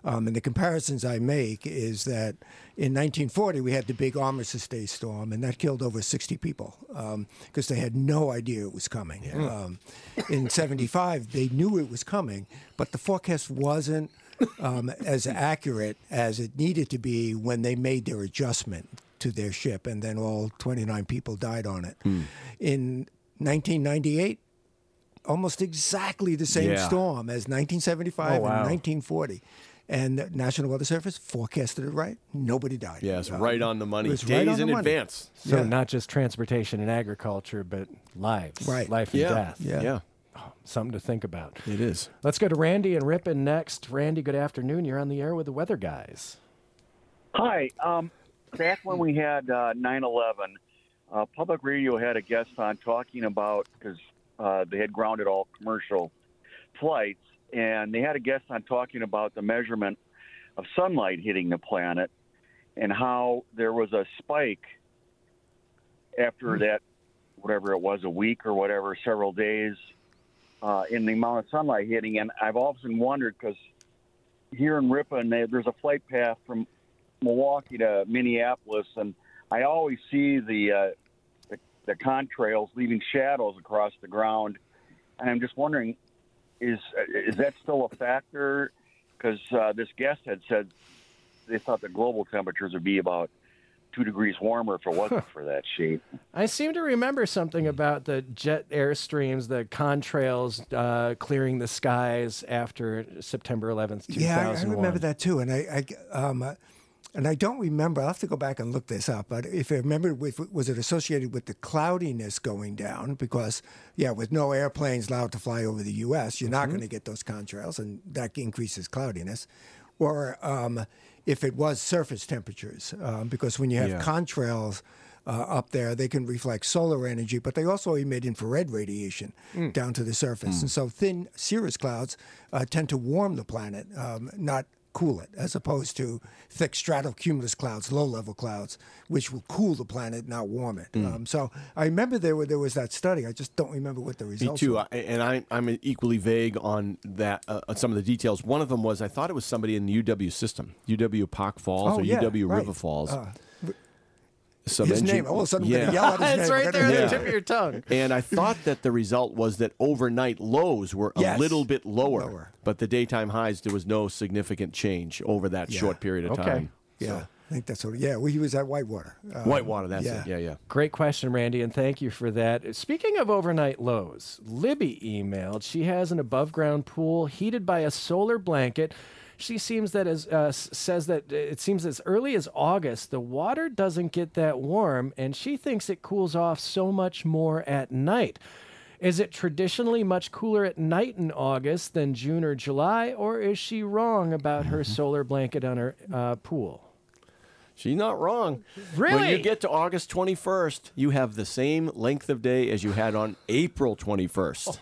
Um, and the comparisons I make is that in nineteen forty, we had the big Armistice Day storm, and that killed over sixty people because um, they had no idea it was coming. Yeah. Um, in seventy-five, they knew it was coming, but the forecast wasn't um, as accurate as it needed to be when they made their adjustment to their ship, and then all twenty-nine people died on it. Mm. In nineteen ninety-eight, almost exactly the same yeah. storm as nineteen seventy-five oh, wow. and nineteen forty. And the National Weather Service forecasted it right. Nobody died. Yes, um, right on the money. Days right on in the advance. So yeah. not just transportation and agriculture, but lives, right. life and yeah. death. Yeah. yeah. Oh, something to think about. It is. Let's go to Randy and Ripon next. Randy, good afternoon. You're on the air with the Weather Guys. Hi. Um, back when we had uh, nine eleven, uh, Public Radio had a guest on talking about, because uh, they had grounded all commercial flights, and they had a guest on talking about the measurement of sunlight hitting the planet and how there was a spike after mm-hmm. that, whatever it was, a week or whatever, several days, uh, in the amount of sunlight hitting. And I've often wondered, because here in Ripon, there's a flight path from Milwaukee to Minneapolis, and I always see the, uh, the, the contrails leaving shadows across the ground. And I'm just wondering, is is that still a factor? Because uh, this guest had said they thought the global temperatures would be about two degrees warmer if it wasn't for that shape. I seem to remember something about the jet airstreams, the contrails uh, clearing the skies after September eleventh, two thousand one. Yeah, I, I remember that too. And I, I um, uh, and I don't remember. I'll have to go back and look this up. But if I remember, with, was it associated with the cloudiness going down? Because, yeah, with no airplanes allowed to fly over the U S, you're mm-hmm. not going to get those contrails, and that increases cloudiness. Or um, if it was surface temperatures, um, because when you have yeah. contrails uh, up there, they can reflect solar energy, but they also emit infrared radiation mm. down to the surface. Mm. And so thin cirrus clouds uh, tend to warm the planet, um, not cool it, as opposed to thick stratocumulus clouds, low-level clouds, which will cool the planet, not warm it. Mm. Um, so I remember there were, there was that study. I just don't remember what the results Me too. were. I, and I, I'm equally vague on that, uh, on some of the details. One of them was I thought it was somebody in the U W system, U W Park Falls oh, or yeah, U W right. River Falls. Uh, Some his engine, name. All of a sudden, yeah. I'm going to yell at his It's name. right there on yeah. the tip of your tongue. And I thought that the result was that overnight lows were a yes. little bit lower, lower, but the daytime highs, there was no significant change over that yeah. short period of okay. time. Yeah, So. I think that's what. Yeah, well, he was at Whitewater. Um, Whitewater, that's yeah. it. Yeah, yeah. Great question, Randy, and thank you for that. Speaking of overnight lows, Libby emailed. She has an above-ground pool heated by a solar blanket. She seems that as uh, says that it seems as early as August, the water doesn't get that warm, and she thinks it cools off so much more at night. Is it traditionally much cooler at night in August than June or July, or is she wrong about her solar blanket on her uh, pool? She's not wrong. Really? When you get to August twenty-first, you have the same length of day as you had on April twenty-first.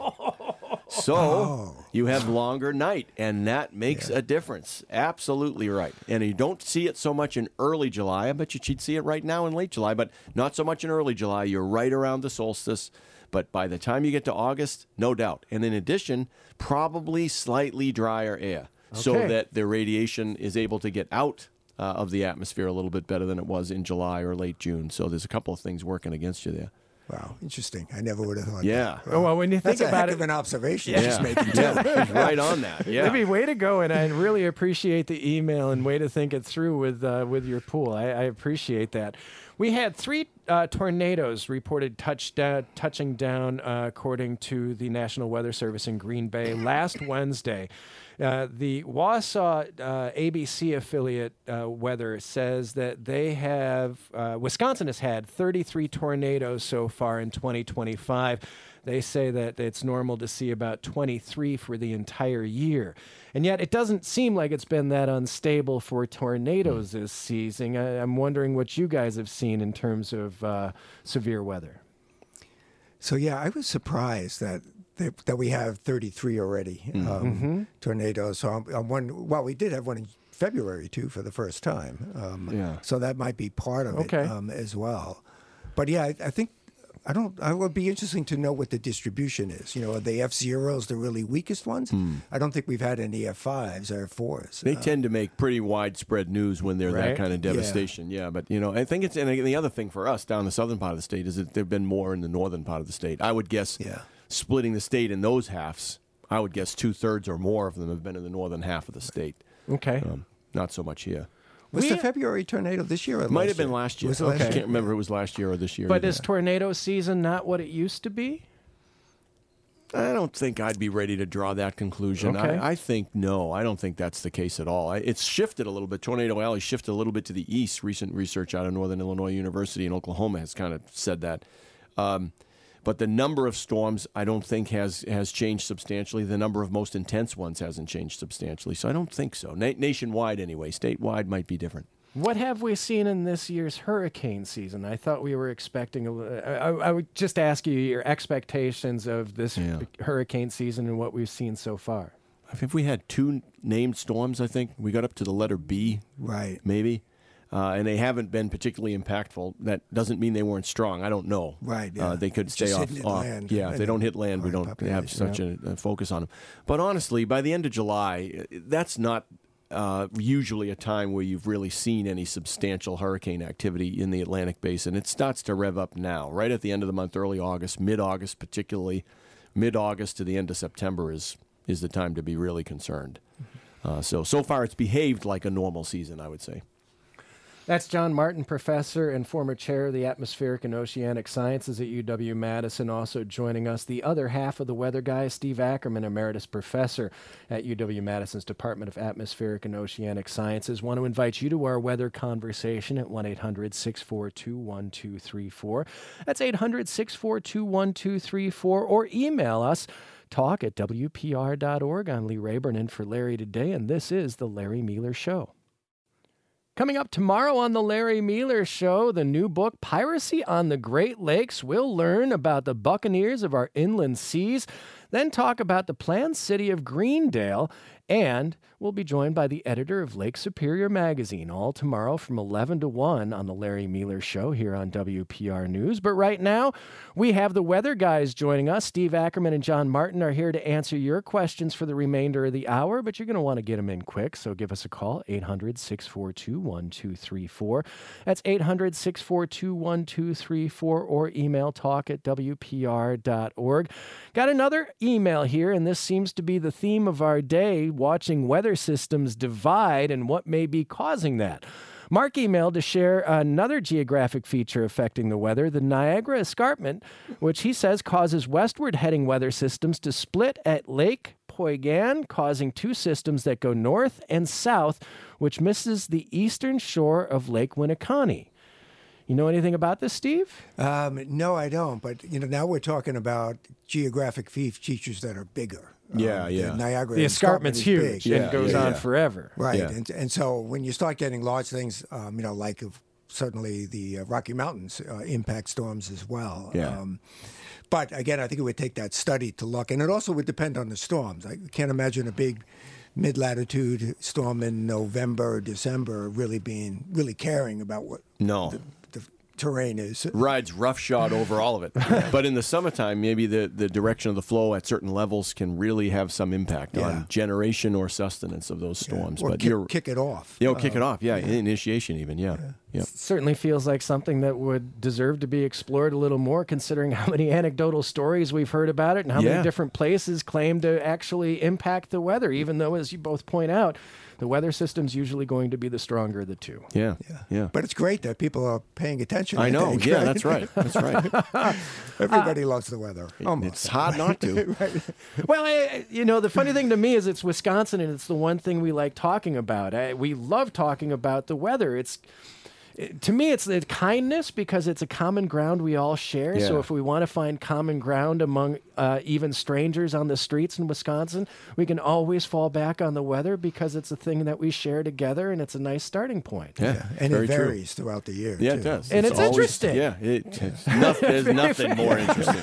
So Oh. you have longer night, and that makes Yeah. a difference. Absolutely right. And you don't see it so much in early July. I bet you she'd see it right now in late July, but not so much in early July. You're right around the solstice. But by the time you get to August, no doubt. And in addition, probably slightly drier air so Okay. that the radiation is able to get out uh, of the atmosphere a little bit better than it was in July or late June. So there's a couple of things working against you there. Wow, interesting. I never would have thought Yeah. that. Oh, well, when you think That's a about heck it, of an observation Yeah. she's making, too. Yeah, she's right on that. Yeah. Libby, way to go, and I really appreciate the email and way to think it through with uh, with your pool. I, I appreciate that. We had three uh, tornadoes reported touch down, touching down, uh, according to the National Weather Service in Green Bay last Wednesday. Uh, the Wausau uh, A B C affiliate uh, weather says that they have, uh, Wisconsin has had thirty-three tornadoes so far in twenty twenty-five. They say that it's normal to see about twenty-three for the entire year. And yet it doesn't seem like it's been that unstable for tornadoes this season. I, I'm wondering what you guys have seen in terms of uh, severe weather. So, yeah, I was surprised that that, that we have thirty-three already um, Mm-hmm. tornadoes. So I'm, I'm wondering, well, we did have one in February, too, for the first time. Um, Yeah. So that might be part of Okay. it um, as well. But, yeah, I, I think I don't. I would be interesting to know what the distribution is. You know, are the F zeros the really weakest ones? Hmm. I don't think we've had any F fives or F fours. They Uh, tend to make pretty widespread news when they're Right? that kind of Yeah. devastation. Yeah. But, you know, I think it's, and the other thing for us down the southern part of the state is that there have been more in the northern part of the state. I would guess yeah. splitting the state in those halves, I would guess two-thirds or more of them have been in the northern half of the state. Okay. Um, not so much here. Was We- the February tornado this year? Or Might last have been year? last year. Was it I last can't year? remember if it was last year or this year. But either. is tornado season not what it used to be? I don't think I'd be ready to draw that conclusion. Okay. I, I think no. I don't think that's the case at all. I, it's shifted a little bit. Tornado Alley shifted a little bit to the east. Recent research out of Northern Illinois University in Oklahoma has kind of said that. Um, but the number of storms, I don't think has has changed substantially. The number of most intense ones hasn't changed substantially. So I don't think so. Na- nationwide, anyway. Statewide might be different. What have we seen in this year's hurricane season? I thought we were expecting a li- I, I would just ask you your expectations of this Yeah. hurricane season and what we've seen so far. I think we had two named storms, I think. We got up to the letter B. Right. Maybe. Uh, and they haven't been particularly impactful. That doesn't mean they weren't strong. I don't know. Right, yeah. Uh, they could It's stay just off. hitting off. land Yeah, if and they don't then hit land, we our don't have population, such a, a focus on them. But honestly, by the end of July, that's not uh, usually a time where you've really seen any substantial hurricane activity in the Atlantic Basin. It starts to rev up now, right at the end of the month, early August, mid-August particularly. Mid-August to the end of September is is the time to be really concerned. Uh, so, so far it's behaved like a normal season, I would say. That's John Martin, professor and former chair of the Atmospheric and Oceanic Sciences at U W-Madison. Also joining us, the other half of the weather guy, Steve Ackerman, emeritus professor at U W-Madison's Department of Atmospheric and Oceanic Sciences. Want to invite you to our weather conversation at one eight hundred six four two one two three four. That's eight hundred six four two one two three four, or email us, talk at W P R dot org. I'm Lee Rayburn in for Larry today, and this is The Larry Meeler Show. Coming up tomorrow on The Larry Meeler Show, the new book, Piracy on the Great Lakes. We'll learn about the buccaneers of our inland seas, then talk about the planned city of Greendale, and we'll be joined by the editor of Lake Superior Magazine, all tomorrow from eleven to one on The Larry Meeler Show here on W P R News. But right now, we have the weather guys joining us. Steve Ackerman and John Martin are here to answer your questions for the remainder of the hour, but you're going to want to get them in quick, so give us a call, eight hundred six four two one two three four. That's eight hundred six four two one two three four, or email talk at W P R dot org. Got another email here, and this seems to be the theme of our day, watching weather systems divide and what may be causing that. Mark emailed to share another geographic feature affecting the weather, the Niagara Escarpment, which he says causes westward heading weather systems to split at Lake Poygan, causing two systems that go north and south, which misses the eastern shore of Lake Winneconne. You know anything about this, Steve? Um, no, I don't. But you know, now we're talking about geographic fe- features that are bigger. Yeah, Um, yeah. The Niagara The Escarpment escarpment's is huge big. and Yeah, goes yeah, on yeah. forever. Right, Yeah. and and so when you start getting large things, um, you know, like of certainly the uh, Rocky Mountains uh, impact storms as well. Yeah. Um, but again, I think it would take that study to look, and it also would depend on the storms. I can't imagine a big mid-latitude storm in November or December really being really caring about what No. the, the terrain is. Rides roughshod over all of it. But in the summertime, maybe the, the direction of the flow at certain levels can really have some impact Yeah. on generation or sustenance of those storms. Or but kick, you're kick it off. you know, kick Uh, it off. Yeah, initiation even. Yeah, yeah. Certainly feels like something that would deserve to be explored a little more, considering how many anecdotal stories we've heard about it and how Yeah. many different places claim to actually impact the weather, even though, as you both point out, the weather system's usually going to be the stronger of the two. Yeah, yeah. But it's great that people are paying attention. I know. think, Yeah, that's right. That's right. Everybody loves the weather. Almost. It's hard not to. Well, I, you know, the funny thing to me is it's Wisconsin, and it's the one thing we like talking about. I, we love talking about the weather. It's it- to me, it's the kindness, because it's a common ground we all share. So Yeah. if we want to find common ground among uh, even strangers on the streets in Wisconsin, we can always fall back on the weather, because it's a thing that we share together, and it's a nice starting point. Yeah, And very it true. varies throughout the year. Yeah, too. it does. And it's always- interesting. Yeah, it, it's noth- there's nothing more interesting.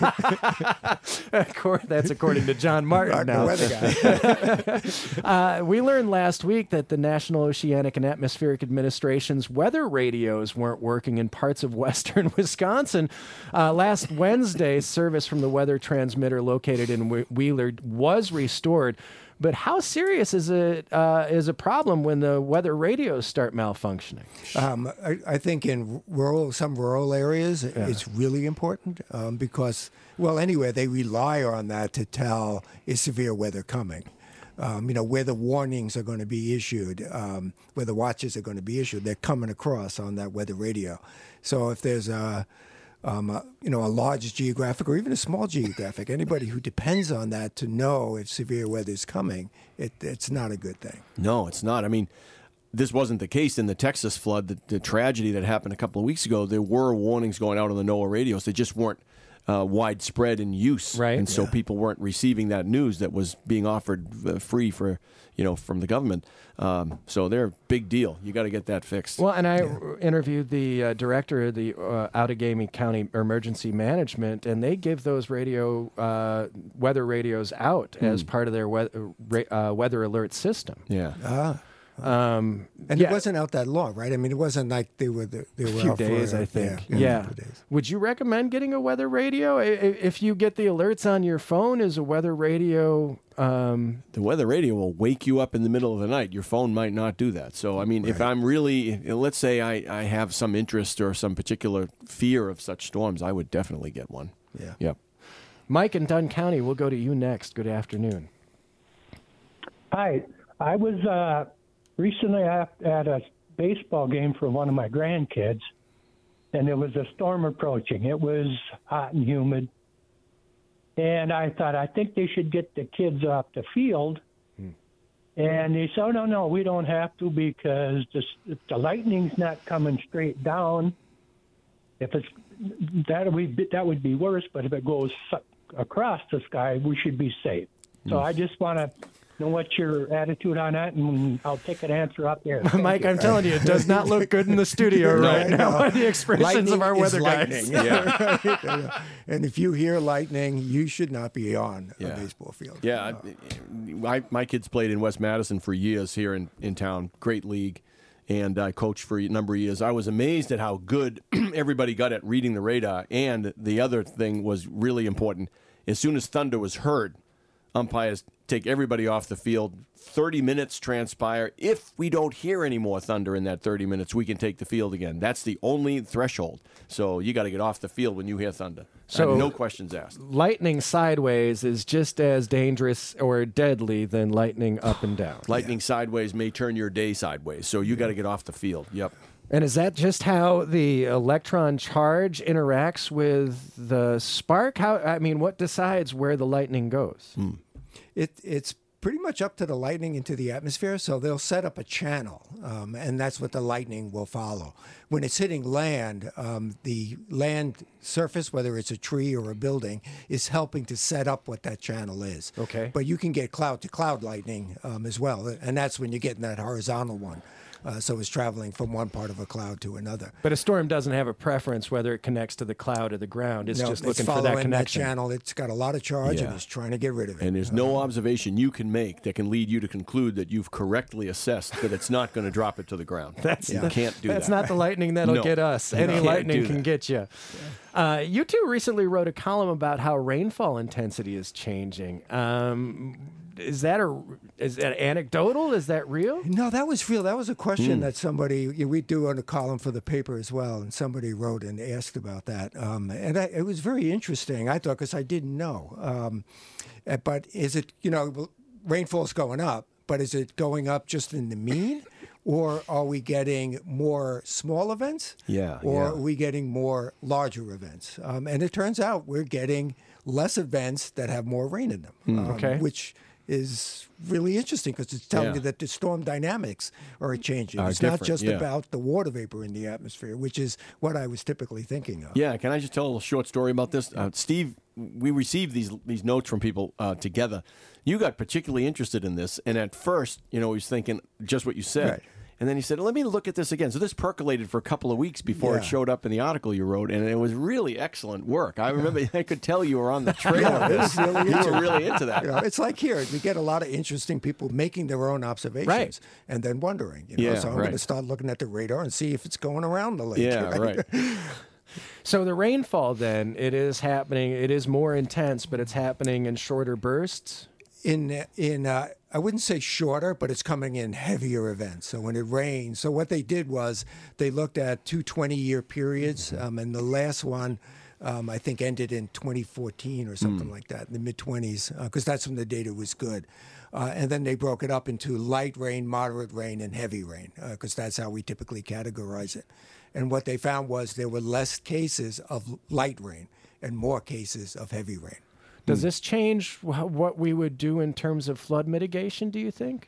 Accor- That's according to John Martin Mark, the now. weather guy. Uh, we learned last week that the National Oceanic and Atmospheric Administration's weather radio radios weren't working in parts of western Wisconsin. Uh, last Wednesday, service from the weather transmitter located in Whe- Wheeler was restored. But how serious is it uh, is a problem when the weather radios start malfunctioning? Um, I, I think in rural, some rural areas, Yeah. it's really important um, because, well, anyway, they rely on that to tell is severe weather coming. Um, you know, where the warnings are going to be issued, um, where the watches are going to be issued, they're coming across on that weather radio. So if there's a Um, uh, you know, a large geographic or even a small geographic, anybody who depends on that to know if severe weather is coming, it, it's not a good thing. No, it's not. I mean, this wasn't the case in the Texas flood, the, the tragedy that happened a couple of weeks ago. There were warnings going out on the NOAA radios. They just weren't uh, widespread in use. Right. And so Yeah. people weren't receiving that news that was being offered uh, free for, you know, from the government. Um, so they're a big deal. You got to get that fixed. Well, and I r- interviewed the uh, director of the uh, Outagamie County Emergency Management, and they give those radio uh, weather radios out as Hmm. part of their we- ra- uh, weather alert system. Yeah. Ah. Um, And yeah, it wasn't out that long, right? I mean, it wasn't like they were the, they a were few out days, for, I think. Yeah. Yeah. a couple days. Would you recommend getting a weather radio? I- I- If you get the alerts on your phone, is a weather radio... Um, The weather radio will wake you up in the middle of the night. Your phone might not do that. So, I mean, if I'm really, let's say I, I have some interest or some particular fear of such storms, I would definitely get one. Yeah. Yep. Mike in Dunn County, we'll go to you next. Good afternoon. Hi, I was uh, recently at, at a baseball game for one of my grandkids, and there was a storm approaching. It was hot and humid, and I thought, I think they should get the kids off the field. Hmm. And they said, oh, no, no, we don't have to because the, if the lightning's not coming straight down, if it's that would be, that would be worse, but if it goes across the sky, we should be safe. So Hmm. I just want to know what's your attitude on that, and I'll take an answer up there. Thank Mike, you. I'm telling you, it does not look good in the studio No, right now. no. The expressions Lightning of our is weather guys. lightning. Yeah. And if you hear lightning, you should not be on Yeah. a baseball field. Yeah, I, I, my kids played in West Madison for years here in, in town. Great league. And I coached for a number of years. I was amazed at how good everybody got at reading the radar. And the other thing was really important. As soon as thunder was heard, umpires take everybody off the field. thirty minutes transpire. If we don't hear any more thunder in that thirty minutes, we can take the field again. That's the only threshold. So you got to get off the field when you hear thunder. So- Uh, no questions asked. Lightning sideways is just as dangerous or deadly than lightning up and down. Lightning sideways may turn your day sideways. So you got to get off the field. Yep. And is that just how the electron charge interacts with the spark? How I mean, what decides where the lightning goes? It, it's pretty much up to the lightning into the atmosphere, so they'll set up a channel, um, and that's what the lightning will follow. When it's hitting land, um, the land surface, whether it's a tree or a building, is helping to set up what that channel is. Okay. But you can get cloud-to-cloud lightning um, as well, and that's when you're getting that horizontal one. Uh, so it's traveling from one part of a cloud to another. But a storm doesn't have a preference whether it connects to the cloud or the ground. It's No, just it's looking for following that connection. channel. It's got a lot of charge, and Yeah. it's trying to get rid of it. And there's no observation you can make that can lead you to conclude that you've correctly assessed that it's not going to drop it to the ground. That's you the- can't do That's that. not the lightning that'll No. get us. You Any can't lightning do can that. get you. Uh, you two recently wrote a column about how rainfall intensity is changing. Um, is that a is that anecdotal? Is that real? No, that was real. That was a question Hmm. that somebody you know, we do on a column for the paper as well, and somebody wrote and asked about that. Um, and I, it was very interesting. I thought because I didn't know. Um, uh, but is it you know rainfall's going up, but is it going up just in the mean, or are we getting more small events? Yeah, Or yeah. are we getting more larger events? Um, and it turns out we're getting less events that have more rain in them. Hmm. um, Okay. Which is really interesting because it's telling Yeah. you that the storm dynamics are changing. Are it's not different, just yeah. about the water vapor in the atmosphere, which is what I was typically thinking of. Yeah, can I just tell a little short story about this? Uh, Steve, we received these these notes from people uh, together. You got particularly interested in this, and at first, you know, he was thinking just what you said. Right. And then he said, let me look at this again. So this percolated for a couple of weeks before Yeah. it showed up in the article you wrote, and it was really excellent work. I remember I could tell you were on the trail Yeah, of it this. was really You into were it. really into that. You know, it's like here, we get a lot of interesting people making their own observations Right. and then wondering. You know? Yeah, so I'm right. going to start looking at the radar and see if it's going around the lake. Yeah, right. So the rainfall, then, it is happening. It is more intense, but it's happening in shorter bursts. in in uh, I wouldn't say shorter, but it's coming in heavier events. So when it rains, so what they did was they looked at two twenty-year periods, um, and the last one um, I think ended in twenty fourteen or something like that, in the mid twenties, because that's when the data was good. Uh, and then they broke it up into light rain, moderate rain, and heavy rain, because that's how we typically categorize it. And what they found was there were less cases of light rain and more cases of heavy rain. Does this change wh- what we would do in terms of flood mitigation, do you think?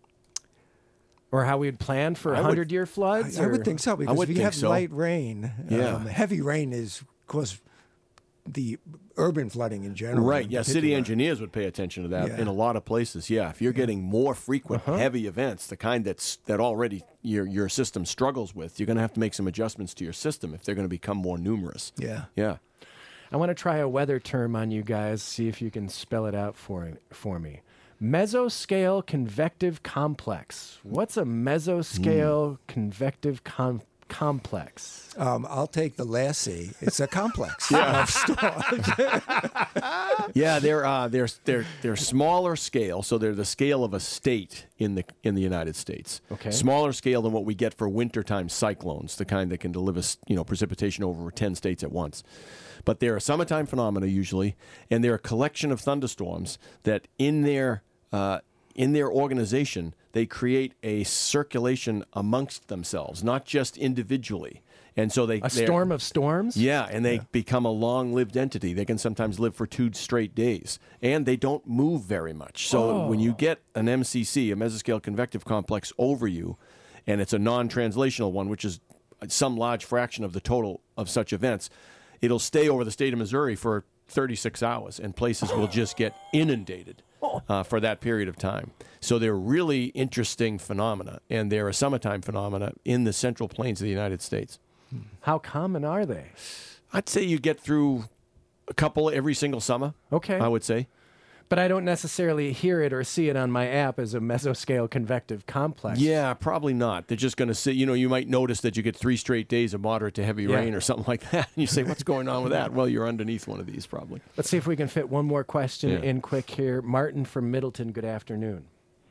Or how we'd plan for I would- hundred-year floods? I, I or- would think so, because would if you think have so. light rain, Yeah. um, heavy rain is, of course, the urban flooding in general. Right, in yeah, city particular. engineers would pay attention to that Yeah. in a lot of places. Yeah, if you're getting more frequent Uh-huh. heavy events, the kind that's that already your your system struggles with, you're going to have to make some adjustments to your system if they're going to become more numerous. Yeah. Yeah. I want to try a weather term on you guys, see if you can spell it out for, for me. Mesoscale convective complex. What's a mesoscale convective com- complex? Um, I'll take the last C. It's a complex Yeah. of storms. Yeah, they're uh, they're they're they're smaller scale, so they're the scale of a state in the in the United States. Okay. Smaller scale than what we get for wintertime cyclones, the kind that can deliver you know precipitation over ten states at once. But they're a summertime phenomena usually, and they're a collection of thunderstorms that in their uh, in their organization they create a circulation amongst themselves, not just individually. And so they A they're- storm of storms? Yeah, and they become a long-lived entity. They can sometimes live for two straight days, and they don't move very much. So when you get an M C C, a mesoscale convective complex, over you, and it's a non-translational one, which is some large fraction of the total of such events, it'll stay over the state of Missouri for thirty-six hours, and places will just get inundated uh, for that period of time. So they're really interesting phenomena, and they're a summertime phenomena in the central plains of the United States. How common are they? I'd say you get through a couple every single summer. Okay. I would say. But I don't necessarily hear it or see it on my app as a mesoscale convective complex. Yeah, probably not. They're just going to say, you know, you might notice that you get three straight days of moderate to heavy Yeah. rain or something like that. And you say, what's going on with that? Well, you're underneath one of these probably. Let's see if we can fit one more question Yeah. in quick here. Martin from Middleton, good afternoon.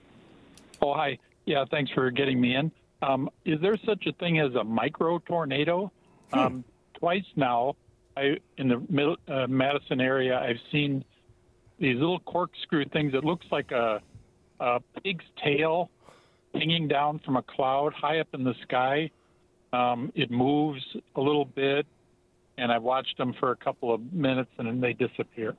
Oh, hi. Yeah, thanks for getting me in. Um, is there such a thing as a micro tornado? Um, twice now, I in the middle, uh, Madison area, I've seen these little corkscrew things. It looks like a, a pig's tail hanging down from a cloud high up in the sky. Um, it moves a little bit, and I've watched them for a couple of minutes, and then they disappear.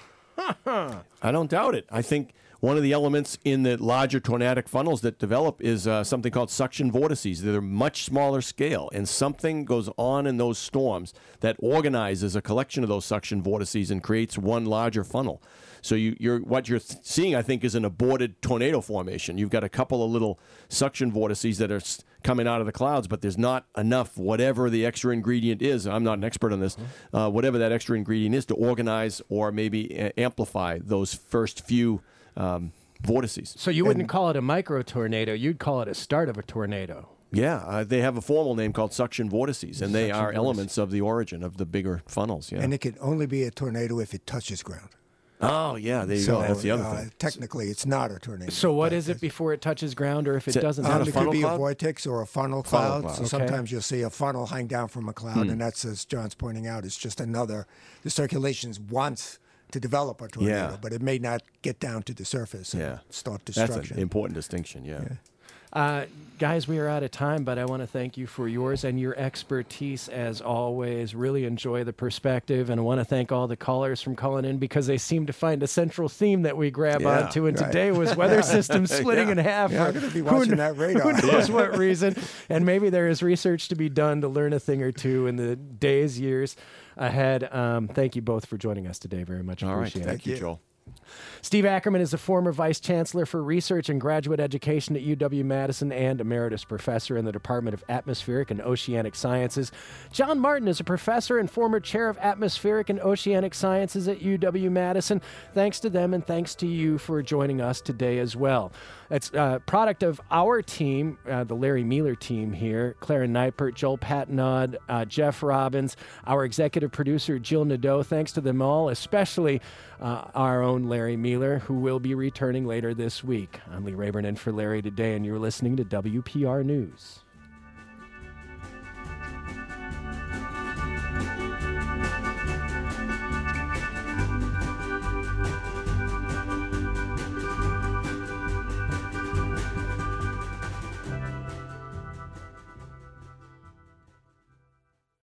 I don't doubt it. I think one of the elements in the larger tornadic funnels that develop is uh, something called suction vortices. They're much smaller scale, and something goes on in those storms that organizes a collection of those suction vortices and creates one larger funnel. So you, you're, what you're th- seeing, I think, is an aborted tornado formation. You've got a couple of little suction vortices that are s- coming out of the clouds, but there's not enough, whatever the extra ingredient is. I'm not an expert on this. Uh, whatever that extra ingredient is to organize or maybe uh, amplify those first few um, vortices. So you wouldn't call it a micro tornado, you'd call it a start of a tornado. Yeah, uh, they have a formal name called suction vortices, and they Suction are vortices. elements of the origin of the bigger funnels. Yeah. And it can only be a tornado if it touches ground. Oh, yeah, there you so, go. That's the other uh, thing. Technically, it's not a tornado. So what is it before it touches ground, or if it Is it- doesn't? Is that Um, a it funnel could be cloud? a vortex or a funnel Funnel cloud. cloud. So Okay. sometimes you'll see a funnel hang down from a cloud, Hmm. and that's, as John's pointing out, it's just another. The circulations wants to develop a tornado, Yeah. but it may not get down to the surface and Yeah. start That's destruction. an important distinction, yeah. Uh, guys, we are out of time, but I want to thank you for yours and your expertise as always. Really enjoy the perspective, and I want to thank all the callers from calling in because they seem to find a central theme that we grab Yeah, onto. And right. today was weather systems splitting Yeah. in half. Yeah, for I'm going to be who watching kn- that radar. Who knows what reason? And maybe there is research to be done to learn a thing or two in the days, years ahead. Um, thank you both for joining us today. Very much All right. appreciate it. Thank you, you. Joel. Steve Ackerman is a former Vice Chancellor for Research and Graduate Education at U W-Madison and Emeritus Professor in the Department of Atmospheric and Oceanic Sciences. John Martin is a Professor and former Chair of Atmospheric and Oceanic Sciences at U W-Madison. Thanks to them and thanks to you for joining us today as well. It's a product of our team, uh, the Larry Mealer team here, Clara Neipert, Joel Patnod, uh, Jeff Robbins, our executive producer, Jill Nadeau. Thanks to them all, especially uh, our own Larry Mealer, who will be returning later this week. I'm Lee Rayburn in for Larry today, and you're listening to W P R News.